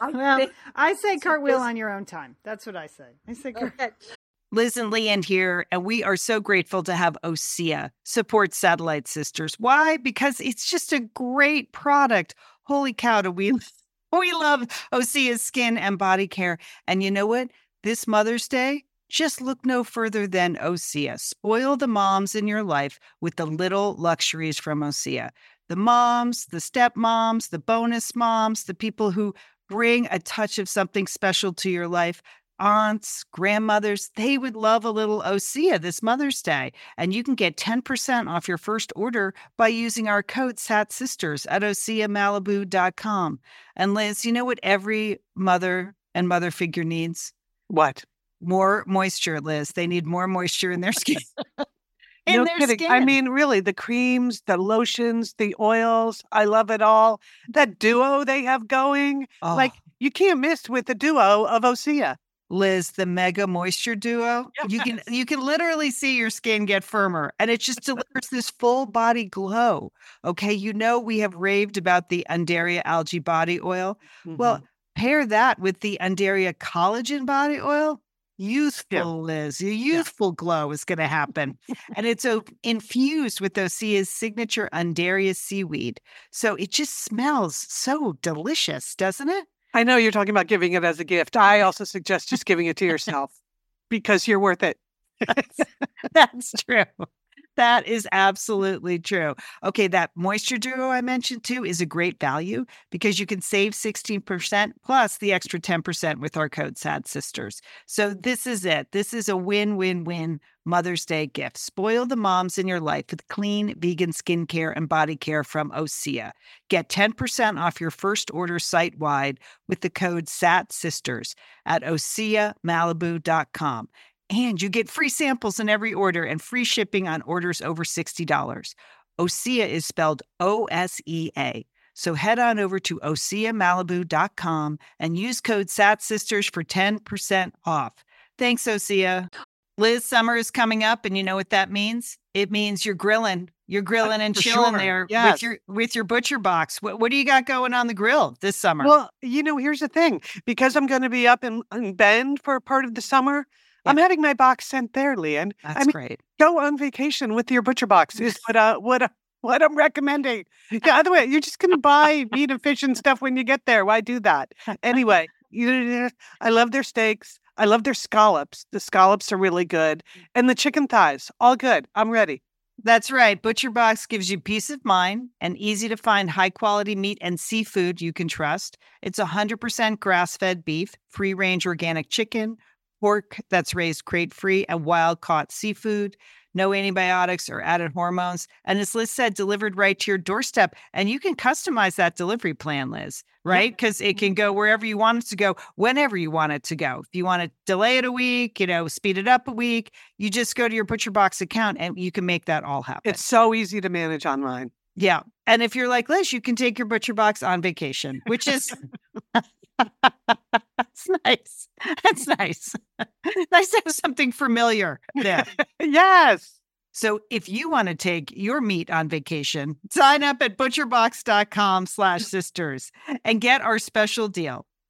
Speaker 5: I say cartwheel on your own time. That's what I say. I say cartwheel.
Speaker 4: Liz and Lian here, and we are so grateful to have OSEA support Satellite Sisters. Why? Because it's just a great product. Holy cow, we love OSEA's skin and body care. And you know what? This Mother's Day, just look no further than OSEA. Spoil the moms in your life with the little luxuries from OSEA. The moms, the stepmoms, the bonus moms, the people who bring a touch of something special to your life, aunts, grandmothers, they would love a little OSEA this Mother's Day. And you can get 10% off your first order by using our code SATSisters at OSEAMalibu.com. And Liz, you know what every mother and mother figure needs?
Speaker 2: What?
Speaker 4: More moisture, Liz. They need more moisture in their skin.
Speaker 2: No kidding. Really, the creams, the lotions, the oils, I love it all. That duo they have going, you can't miss with the duo of OSEA.
Speaker 4: Liz, the Mega Moisture Duo.
Speaker 2: Yes.
Speaker 4: You can literally see your skin get firmer, and it just delivers this full body glow. Okay, we have raved about the Undaria Algae Body Oil. Mm-hmm. Well, pair that with the Undaria Collagen Body Oil. Youthful, Liz. Your youthful glow is going to happen. And it's infused with OSEA's signature Undaria seaweed. So it just smells so delicious, doesn't it?
Speaker 2: I know you're talking about giving it as a gift. I also suggest just giving it to yourself because you're worth it.
Speaker 4: That's true. That is absolutely true. Okay, that Moisture Duo I mentioned too is a great value because you can save 16% plus the extra 10% with our code SADSisters. So this is it. This is a win-win-win Mother's Day gift. Spoil the moms in your life with clean vegan skincare and body care from OSEA. Get 10% off your first order site-wide with the code SATSisters at OSEAMalibu.com. And you get free samples in every order and free shipping on orders over $60. OSEA is spelled OSEA. So head on over to OSEAMalibu.com and use code SATSisters for 10% off. Thanks, OSEA. Liz, summer is coming up, and you know what that means? It means you're grilling. You're grilling and chilling there with your butcher box. What do you got going on the grill this summer?
Speaker 2: Well, here's the thing. Because I'm going to be up in Bend for part of the summer, I'm having my box sent there, Lian.
Speaker 4: That's great.
Speaker 2: Go on vacation with your butcher box is what I'm recommending. Yeah, otherwise, you're just going to buy meat and fish and stuff when you get there. Why do that? Anyway, I love their steaks. I love their scallops. The scallops are really good. And the chicken thighs, all good. I'm ready.
Speaker 4: That's right. Butcher Box gives you peace of mind and easy to find high quality meat and seafood you can trust. It's 100% grass-fed beef, free-range organic chicken, pork that's raised crate-free, and wild-caught seafood. No antibiotics or added hormones. And as Liz said, delivered right to your doorstep. And you can customize that delivery plan, Liz, right? Because it can go wherever you want it to go, whenever you want it to go. If you want to delay it a week, speed it up a week, you just go to your Butcher Box account and you can make that all happen.
Speaker 2: It's so easy to manage online.
Speaker 4: Yeah. And if you're like Liz, you can take your Butcher Box on vacation, which is... That's nice. That's nice. Nice to have something familiar there.
Speaker 2: Yes.
Speaker 4: So if you want to take your meat on vacation, sign up at butcherbox.com/sisters and get our special deal.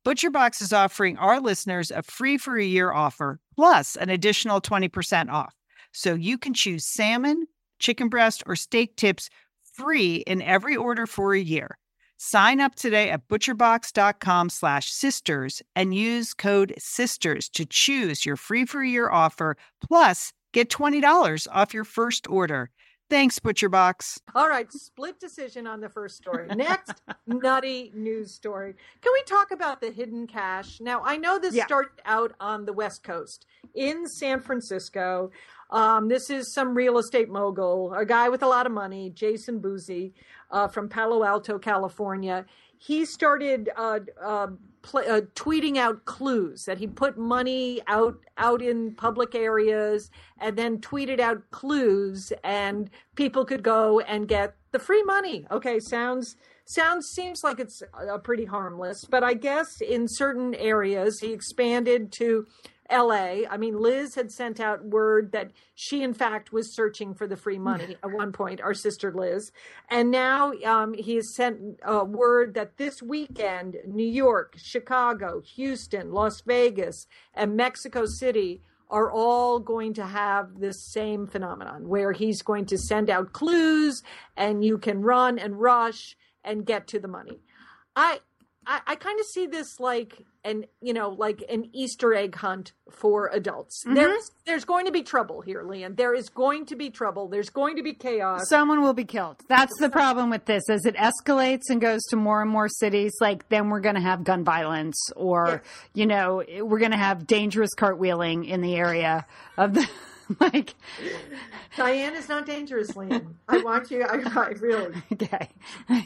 Speaker 4: ButcherBox is offering our listeners a free for a year offer, plus an additional 20% off. So you can choose salmon, chicken breast, or steak tips free in every order for a year. Sign up today at butcherbox.com/sisters and use code SISTERS to choose your free for a year offer, plus get $20 off your first order. Thanks, ButcherBox.
Speaker 1: All right, split decision on the first story. Next, nutty news story. Can we talk about the hidden cash? Now, I know this started out on the West Coast in San Francisco. This is some real estate mogul, a guy with a lot of money, Jason Buzzi, from Palo Alto, California. He started tweeting out clues that he put money out in public areas and then tweeted out clues, and people could go and get the free money. Okay, seems like it's pretty harmless, but I guess in certain areas he expanded to LA. I mean, Liz had sent out word that she, in fact, was searching for the free money at one point, our sister Liz. And now he has sent word that this weekend, New York, Chicago, Houston, Las Vegas, and Mexico City are all going to have this same phenomenon where he's going to send out clues and you can run and rush and get to the money. I kind of see this like an Easter egg hunt for adults. Mm-hmm. There's going to be trouble here, Lian. There is going to be trouble. There's going to be chaos.
Speaker 5: Someone will be killed. That's the problem with this. As it escalates and goes to more and more cities, like then we're going to have gun violence, or we're going to have dangerous cartwheeling in the area of the. Like,
Speaker 1: Diane is not dangerous, Liam. I want you. I really.
Speaker 5: Okay. I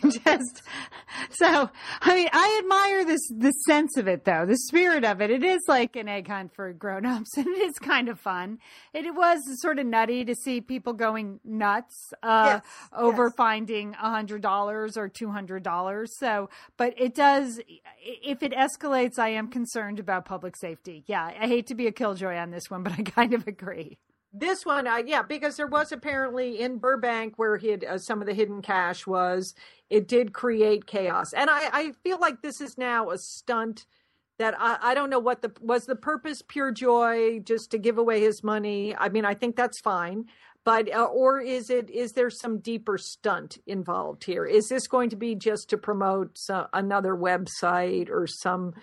Speaker 5: admire this sense of it, though. The spirit of it. It is like an egg hunt for grown-ups, and it is kind of fun. It was sort of nutty to see people going nuts over finding $100 or $200. So, but it does. If it escalates, I am concerned about public safety. Yeah, I hate to be a killjoy on this one, but I kind of agree.
Speaker 1: This one, because there was apparently in Burbank where he had some of the hidden cash was, it did create chaos. And I feel like this is now a stunt that I don't know what was the purpose, pure joy, just to give away his money. I mean, I think that's fine. But, or is there some deeper stunt involved here? Is this going to be just to promote another website or some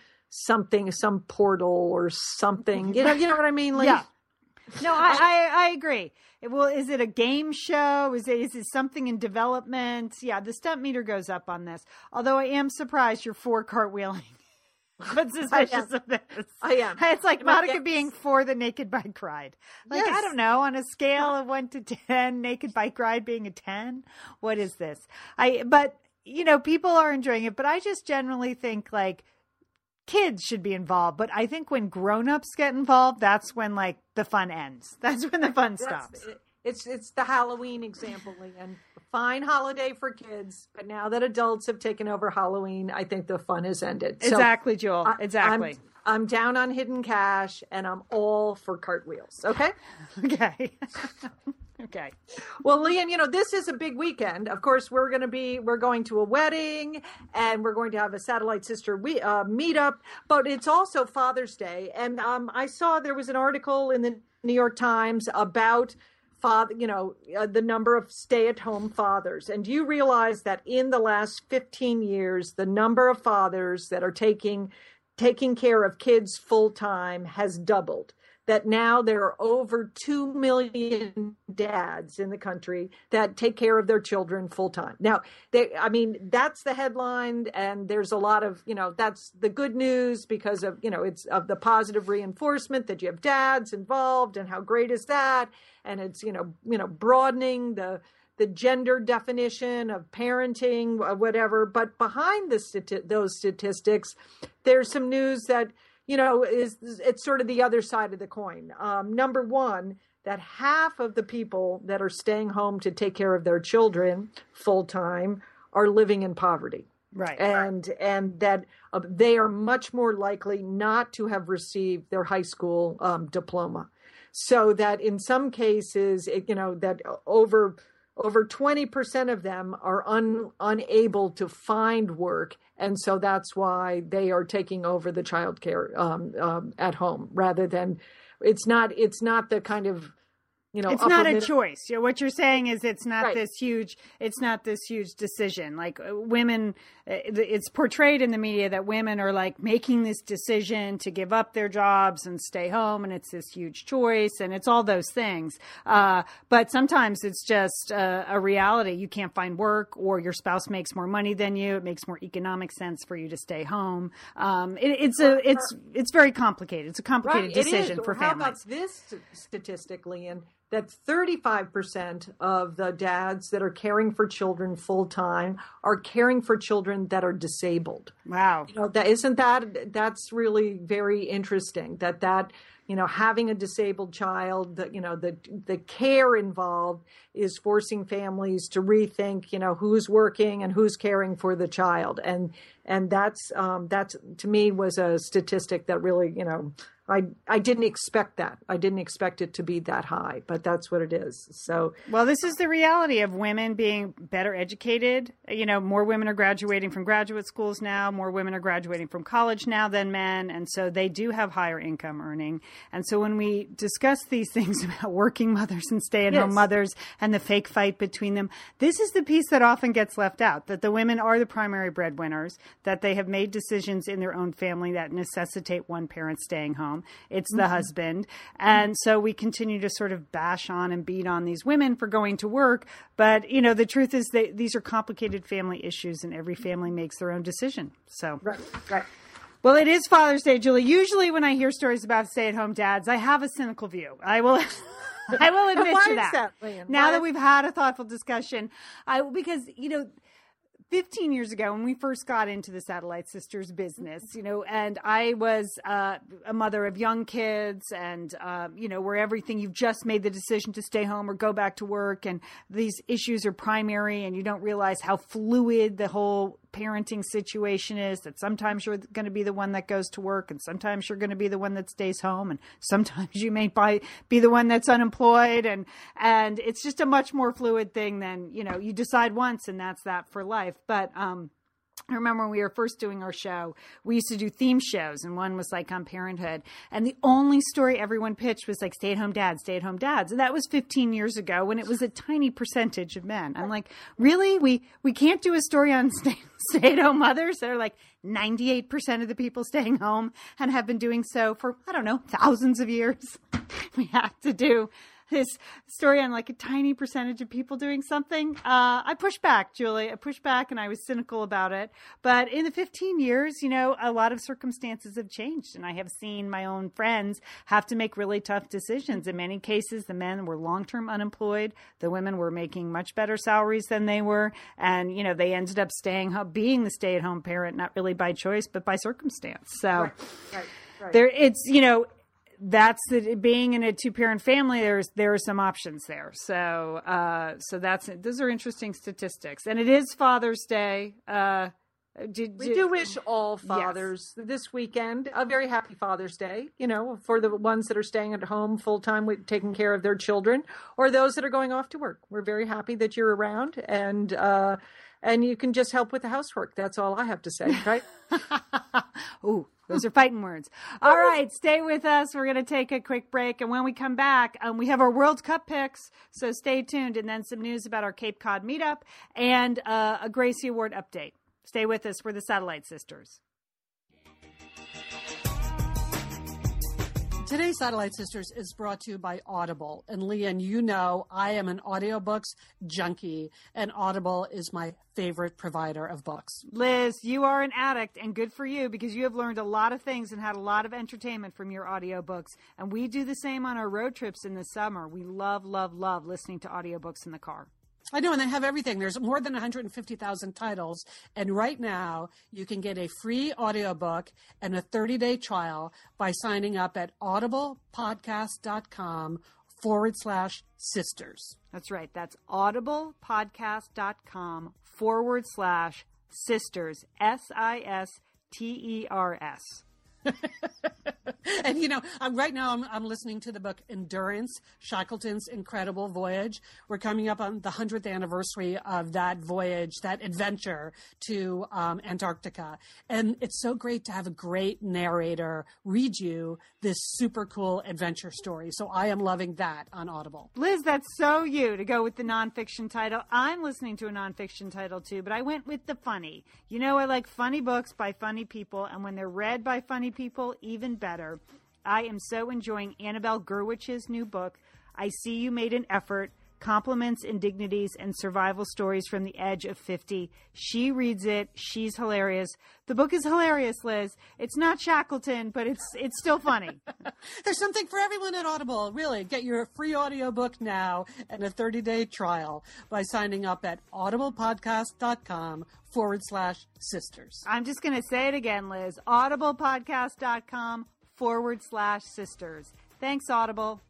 Speaker 1: portal or something? You know what I mean? Like,
Speaker 5: yeah. No, I agree. Is it a game show? Is it something in development? Yeah, the stunt meter goes up on this. Although I am surprised you're for cartwheeling. But suspicious of this.
Speaker 1: I am.
Speaker 5: It's like Monica being for the naked bike ride. Like, yes. I don't know, on a scale of 1 to 10, naked bike ride being a 10. What is this? But people are enjoying it. But I just generally think like kids should be involved, but I think when grown-ups get involved, that's when like the fun ends. That's when the fun stops.
Speaker 1: It's the Halloween example, Lian. Fine holiday for kids, but now that adults have taken over Halloween, I think the fun has ended.
Speaker 5: Exactly, Jewel. Exactly.
Speaker 1: I'm down on hidden cash, and I'm all for cartwheels. Okay?
Speaker 5: Okay. Okay.
Speaker 1: Well, Lian, this is a big weekend. Of course, we're going to a wedding, and we're going to have a Satellite Sister meetup, but it's also Father's Day. And I saw there was an article in the New York Times about the number of stay-at-home fathers. And do you realize that in the last 15 years, the number of fathers that are taking care of kids full-time has doubled? That now there are over 2 million dads in the country that take care of their children full time. Now, that's the headline, and there's a lot of, that's the good news because of, it's of the positive reinforcement that you have dads involved, and how great is that? And it's, broadening the gender definition of parenting, whatever. But behind those statistics, there's some news that, it's sort of the other side of the coin. Number one, that half of the people that are staying home to take care of their children full time are living in poverty.
Speaker 5: Right.
Speaker 1: And that they are much more likely not to have received their high school diploma. So that in some cases, that over over 20% of them are unable to find work. And so that's why they are taking over the childcare at home rather than it's not the kind of,
Speaker 5: it's not a choice. What you're saying is it's not
Speaker 1: Right.
Speaker 5: this huge decision. Like women, it's portrayed in the media that women are like making this decision to give up their jobs and stay home. And it's this huge choice and it's all those things. But sometimes it's just a reality. You can't find work or your spouse makes more money than you. It makes more economic sense for you to stay home. It's very complicated. It's a complicated decision for
Speaker 1: How
Speaker 5: families.
Speaker 1: about this statistically? And that 35% of the dads that are caring for children full time are caring for children that are disabled.
Speaker 5: Wow.
Speaker 1: That's really very interesting that having a disabled child, the care involved is forcing families to rethink, who's working and who's caring for the child. And that's to me was a statistic that really, I didn't expect that. I didn't expect it to be that high, but that's what it is. So,
Speaker 5: well, this is the reality of women being better educated. More women are graduating from graduate schools now. More women are graduating from college now than men. And so they do have higher income earning. And so when we discuss these things about working mothers and stay-at-home
Speaker 1: Yes.
Speaker 5: mothers and the fake fight between them, this is the piece that often gets left out, that the women are the primary breadwinners, that they have made decisions in their own family that necessitate one parent staying home. It's the husband. And so we continue to sort of bash on and beat on these women for going to work. But, the truth is that these are complicated family issues and every family makes their own decision. So,
Speaker 1: right.
Speaker 5: Well, it is Father's Day, Julie. Usually when I hear stories about stay-at-home dads, I have a cynical view. I will admit
Speaker 1: Why
Speaker 5: to
Speaker 1: is
Speaker 5: that.
Speaker 1: that, Lian?
Speaker 5: Now
Speaker 1: Why
Speaker 5: that
Speaker 1: is-
Speaker 5: we've had a thoughtful discussion, because 15 years ago when we first got into the Satellite Sisters business, and I was a mother of young kids and, where everything, you've just made the decision to stay home or go back to work. And these issues are primary and you don't realize how fluid the whole parenting situation is, that sometimes you're going to be the one that goes to work and sometimes you're going to be the one that stays home and sometimes you may be the one that's unemployed and it's just a much more fluid thing than, you decide once and that's that for life. But I remember when we were first doing our show, we used to do theme shows and one was like on parenthood. And the only story everyone pitched was like stay-at-home dads. And that was 15 years ago when it was a tiny percentage of men. I'm like, really? We can't do a story on stay-at-home mothers that are like 98% of the people staying home and have been doing so for, I don't know, thousands of years. We have to do this story on like a tiny percentage of people doing something. I pushed back, Julie. I pushed back and I was cynical about it. But in the 15 years, a lot of circumstances have changed. And I have seen my own friends have to make really tough decisions. In many cases, the men were long-term unemployed. The women were making much better salaries than they were. And, they ended up staying home, being the stay-at-home parent, not really by choice, but by circumstance. So
Speaker 1: Right.
Speaker 5: that's being in a two-parent family. There are some options there. So those are interesting statistics. And it is Father's Day.
Speaker 1: We do wish all fathers this weekend a very happy Father's Day, for the ones that are staying at home full time with taking care of their children or those that are going off to work. We're very happy that you're around and you can just help with the housework. That's all I have to say, right?
Speaker 5: Ooh. Those are fighting words. All right, stay with us. We're going to take a quick break. And when we come back, we have our World Cup picks. So stay tuned. And then some news about our Cape Cod meetup and a Gracie Award update. Stay with us. We're the Satellite Sisters.
Speaker 6: Today's Satellite Sisters is brought to you by Audible. And Lian, I am an audiobooks junkie, and Audible is my favorite provider of books.
Speaker 5: Liz, you are an addict, and good for you because you have learned a lot of things and had a lot of entertainment from your audiobooks. And we do the same on our road trips in the summer. We love, love, love listening to audiobooks in the car.
Speaker 6: I know, and they have everything. There's more than 150,000 titles. And right now, you can get a free audiobook and a 30-day trial by signing up at audiblepodcast.com/sisters.
Speaker 5: That's right. That's audiblepodcast.com/sisters. SISTERS.
Speaker 6: And, right now I'm listening to the book Endurance, Shackleton's Incredible Voyage. We're coming up on the 100th anniversary of that voyage, that adventure to Antarctica. And it's so great to have a great narrator read you this super cool adventure story. So I am loving that on Audible.
Speaker 5: Liz, that's so you to go with the nonfiction title. I'm listening to a nonfiction title too, but I went with the funny. I like funny books by funny people, and when they're read by funny people, even better. I am so enjoying Annabelle Gurwich's new book, I See You Made an Effort, Compliments, Indignities, and Survival Stories from the Edge of 50. She reads it. She's hilarious. The book is hilarious, Liz. It's not Shackleton, but it's still funny.
Speaker 6: There's something for everyone at Audible. Really, get your free audiobook now and a 30-day trial by signing up at audiblepodcast.com/sisters.
Speaker 5: I'm just going to say it again, Liz. audiblepodcast.com/sisters. Thanks, Audible.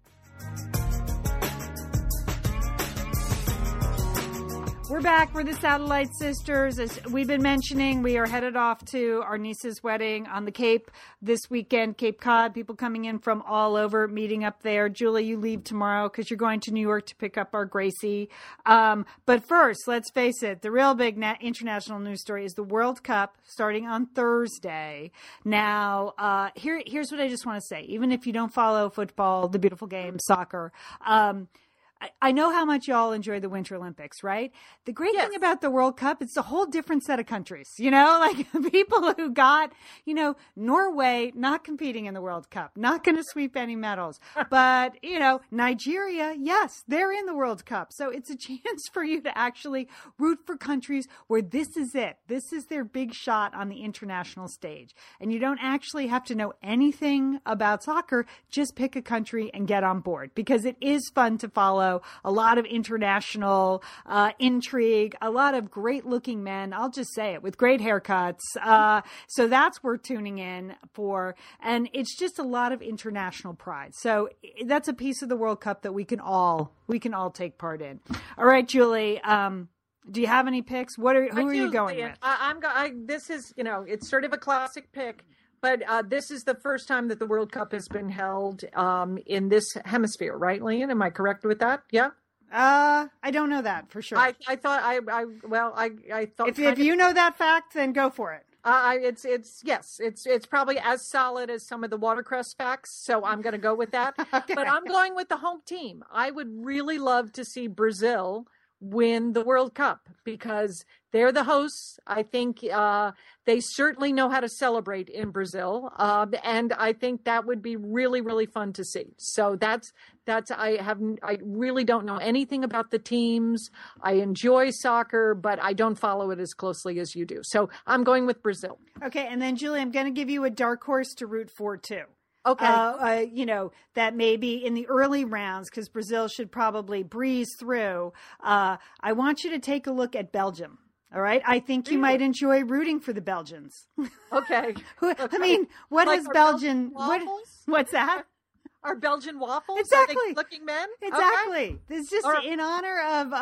Speaker 5: We're back. We're the Satellite Sisters. As we've been mentioning, we are headed off to our niece's wedding on the Cape this weekend, Cape Cod. People coming in from all over, meeting up there. Julie, you leave tomorrow because you're going to New York to pick up our Gracie. But first, let's face it, the real big international news story is the World Cup starting on Thursday. Now, here's what I just want to say. Even if you don't follow football, the beautiful game, soccer, I know how much y'all enjoy the Winter Olympics, right? The great thing about the World Cup, it's a whole different set of countries, like people who got, Norway not competing in the World Cup, not going to sweep any medals. But, Nigeria, yes, they're in the World Cup. So it's a chance for you to actually root for countries where this is it. This is their big shot on the international stage. And you don't actually have to know anything about soccer. Just pick a country and get on board because it is fun to follow. A lot of international intrigue, a lot of great looking men, I'll just say it, with great haircuts. So that's worth tuning in for. And it's just a lot of international pride. So that's a piece of the World Cup that we can all take part in. All right, Julie. Do you have any picks? Who are you going with?
Speaker 1: This is, it's sort of a classic pick. But this is the first time that the World Cup has been held in this hemisphere, right, Lian? Am I correct with that? Yeah.
Speaker 5: I don't know that for sure.
Speaker 1: I thought.
Speaker 5: If you know that fact, then go for it.
Speaker 1: It's probably as solid as some of the watercress facts, so I'm going to go with that.
Speaker 5: Okay.
Speaker 1: But I'm going with the home team. I would really love to see Brazil win the World Cup because they're the hosts. I think they certainly know how to celebrate in Brazil, and I think that would be really, really fun to see. So that's I really don't know anything about the teams. I enjoy soccer, but I don't follow it as closely as you do. So I'm going with Brazil.
Speaker 5: Okay, and then Julie, I'm going to give you a dark horse to root for too.
Speaker 1: Okay.
Speaker 5: That may be in the early rounds because Brazil should probably breeze through. I want you to take a look at Belgium. All right. I think you might enjoy rooting for the Belgians.
Speaker 1: Okay.
Speaker 5: I mean, what has Belgian? What's that?
Speaker 1: Are Belgian waffles?
Speaker 5: Exactly.
Speaker 1: Are they looking men?
Speaker 5: Exactly.
Speaker 1: Okay.
Speaker 5: It's just in honor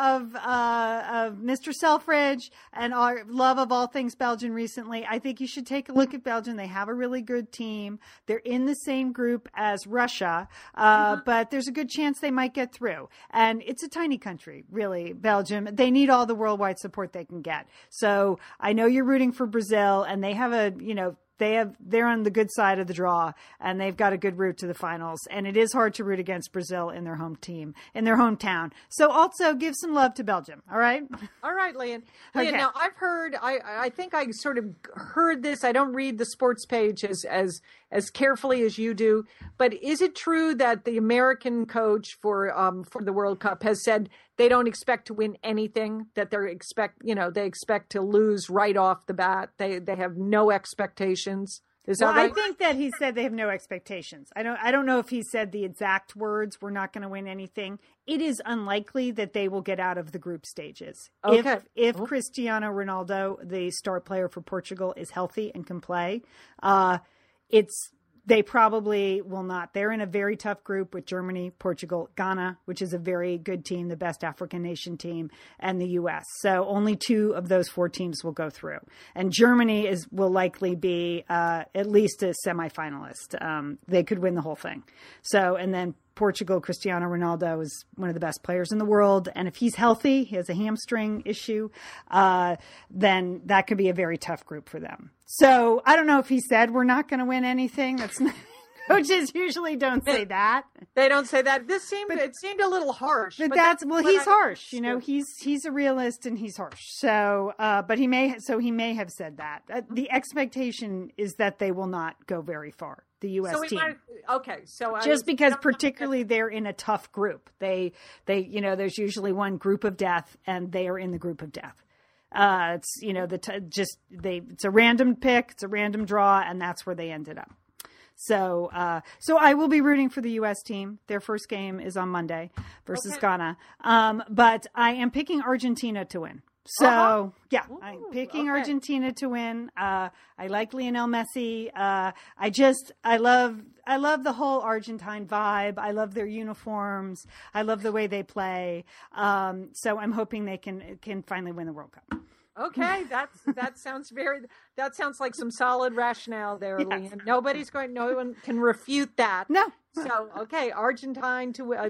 Speaker 5: of Mr. Selfridge and our love of all things Belgian recently. I think you should take a look at Belgium. They have a really good team. They're in the same group as Russia, but there's a good chance they might get through. And it's a tiny country, really, Belgium. They need all the worldwide support they can get. So I know you're rooting for Brazil, and they have they're on the good side of the draw, and they've got a good route to the finals. And it is hard to root against Brazil in their home team, in their hometown. So also give some love to Belgium. All right.
Speaker 1: All right, Lian.
Speaker 5: Okay.
Speaker 1: Now I've heard, I think I sort of heard this. I don't read the sports page as carefully as you do, but is it true that the American coach for the World Cup has said they don't expect to win anything, that they expect to lose right off the bat? They have no expectations. Is that right?
Speaker 5: I think that he said they have no expectations. I don't know if he said the exact words, we're not going to win anything. It is unlikely that they will get out of the group stages.
Speaker 1: Okay.
Speaker 5: If Cristiano Ronaldo, the star player for Portugal, is healthy and can play, it's they probably will not. They're in a very tough group with Germany, Portugal, Ghana, which is a very good team, the best African nation team, and the U.S. So only 2 of those 4 teams will go through. And Germany will likely be at least a semifinalist. They could win the whole thing. So, and then Portugal, Cristiano Ronaldo is one of the best players in the world. And if he's healthy, he has a hamstring issue, then that could be a very tough group for them. So I don't know if he said we're not going to win anything. That's not, coaches usually don't say that.
Speaker 1: They don't say that. It seemed a little harsh.
Speaker 5: But he's harsh. You know, he's a realist and he's harsh. So, but he may have said that. The expectation is that they will not go very far. The U.S. team. Just because particularly they're in a tough group. They there's usually one group of death, and they are in the group of death. It's it's a random pick, it's a random draw, and that's where they ended up. So I will be rooting for the U.S. team. Their first game is on Monday versus Ghana. But I am picking Argentina to win. So I'm picking Argentina to win. I like Lionel Messi. I love the whole Argentine vibe. I love their uniforms. I love the way they play. So I'm hoping they can finally win the World Cup.
Speaker 1: Okay, that sounds like some solid rationale there, yes. Leanne. No one can refute that.
Speaker 5: No.
Speaker 1: So, okay, the Argentine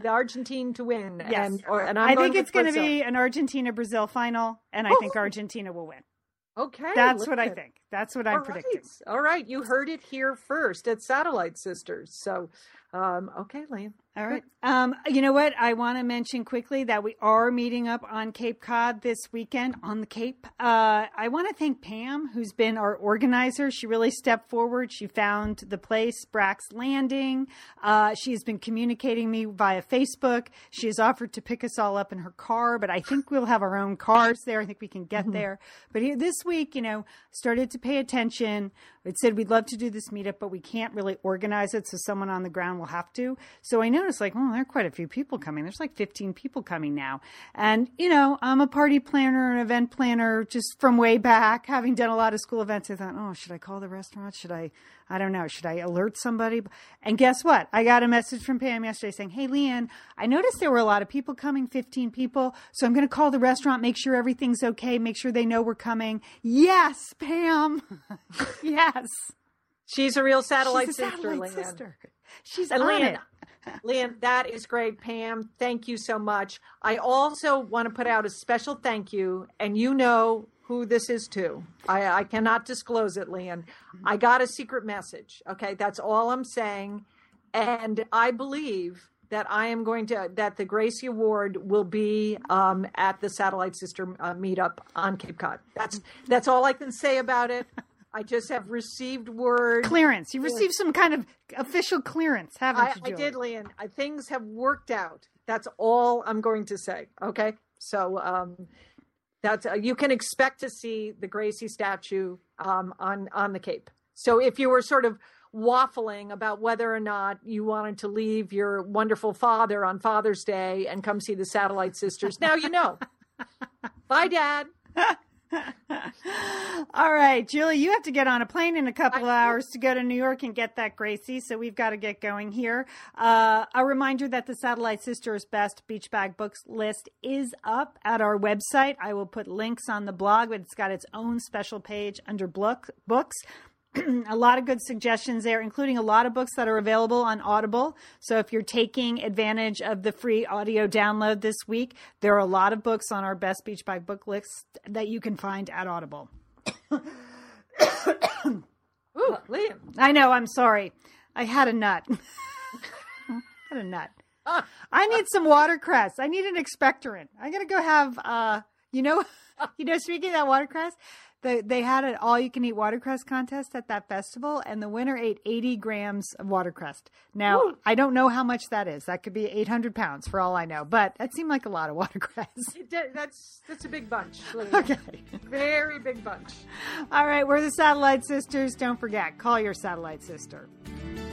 Speaker 1: to win.
Speaker 5: Yes. And I think it's going to be an Argentina-Brazil final, and I think Argentina will win.
Speaker 1: Okay.
Speaker 5: That's what I think. That's what I'm predicting.
Speaker 1: All right. You heard it here first at Satellite Sisters. So, okay, Liam.
Speaker 5: All right. You know what? I want to mention quickly that we are meeting up on Cape Cod this weekend on the Cape. I want to thank Pam, who's been our organizer. She really stepped forward. She found the place, Brack's Landing. She's been communicating me via Facebook. She has offered to pick us all up in her car, but I think we'll have our own cars there. I think we can get there. But this week, started to pay attention. It said we'd love to do this meetup, but we can't really organize it, so someone on the ground will have to. So I noticed, there are quite a few people coming. There's 15 people coming now. And, I'm a party planner, an event planner, just from way back, having done a lot of school events. I thought, should I call the restaurant? I don't know. Should I alert somebody? And guess what? I got a message from Pam yesterday saying, hey, Leanne, I noticed there were a lot of people coming, 15 people. So I'm going to call the restaurant, make sure everything's okay, make sure they know we're coming. Yes, Pam. Yes.
Speaker 1: She's a real satellite sister,
Speaker 5: satellite
Speaker 1: Leanne.
Speaker 5: Sister. She's on it.
Speaker 1: Leanne, that is great. Pam, thank you so much. I also want to put out a special thank you, and you know who this is to. I cannot disclose it, Leanne. I got a secret message. Okay, that's all I'm saying. And I believe that that the Gracie Award will be at the Satellite Sister meetup on Cape Cod. That's all I can say about it. I just have received word.
Speaker 5: Clearance. You received some kind of official clearance, haven't you, Julie?
Speaker 1: I did, Leanne. Things have worked out. That's all I'm going to say. Okay? So that's you can expect to see the Gracie statue on the Cape. So if you were sort of waffling about whether or not you wanted to leave your wonderful father on Father's Day and come see the Satellite Sisters, now you know. Bye, Dad.
Speaker 5: All right, Julie, you have to get on a plane in a couple of hours to go to New York and get that Gracie, so we've got to get going here. A reminder that the Satellite Sisters Best Beach Bag Books list is up at our website. I will put links on the blog, but it's got its own special page under books. A lot of good suggestions there, including a lot of books that are available on Audible. So if you're taking advantage of the free audio download this week, there are a lot of books on our Best Beach Bag Book list that you can find at Audible.
Speaker 1: Ooh, Liam.
Speaker 5: I know, I'm sorry. I had a nut. I need some watercress. I need an expectorant. I got to go have, speaking of that watercress, they had an all-you-can-eat watercress contest at that festival, and the winner ate 80 grams of watercress. Now, Woo. I don't know how much that is. That could be 800 pounds for all I know, but that seemed like a lot of watercress.
Speaker 1: That's a big bunch. Leanne.
Speaker 5: Okay.
Speaker 1: Very big bunch.
Speaker 5: All right, we're the Satellite Sisters. Don't forget, call your satellite sister.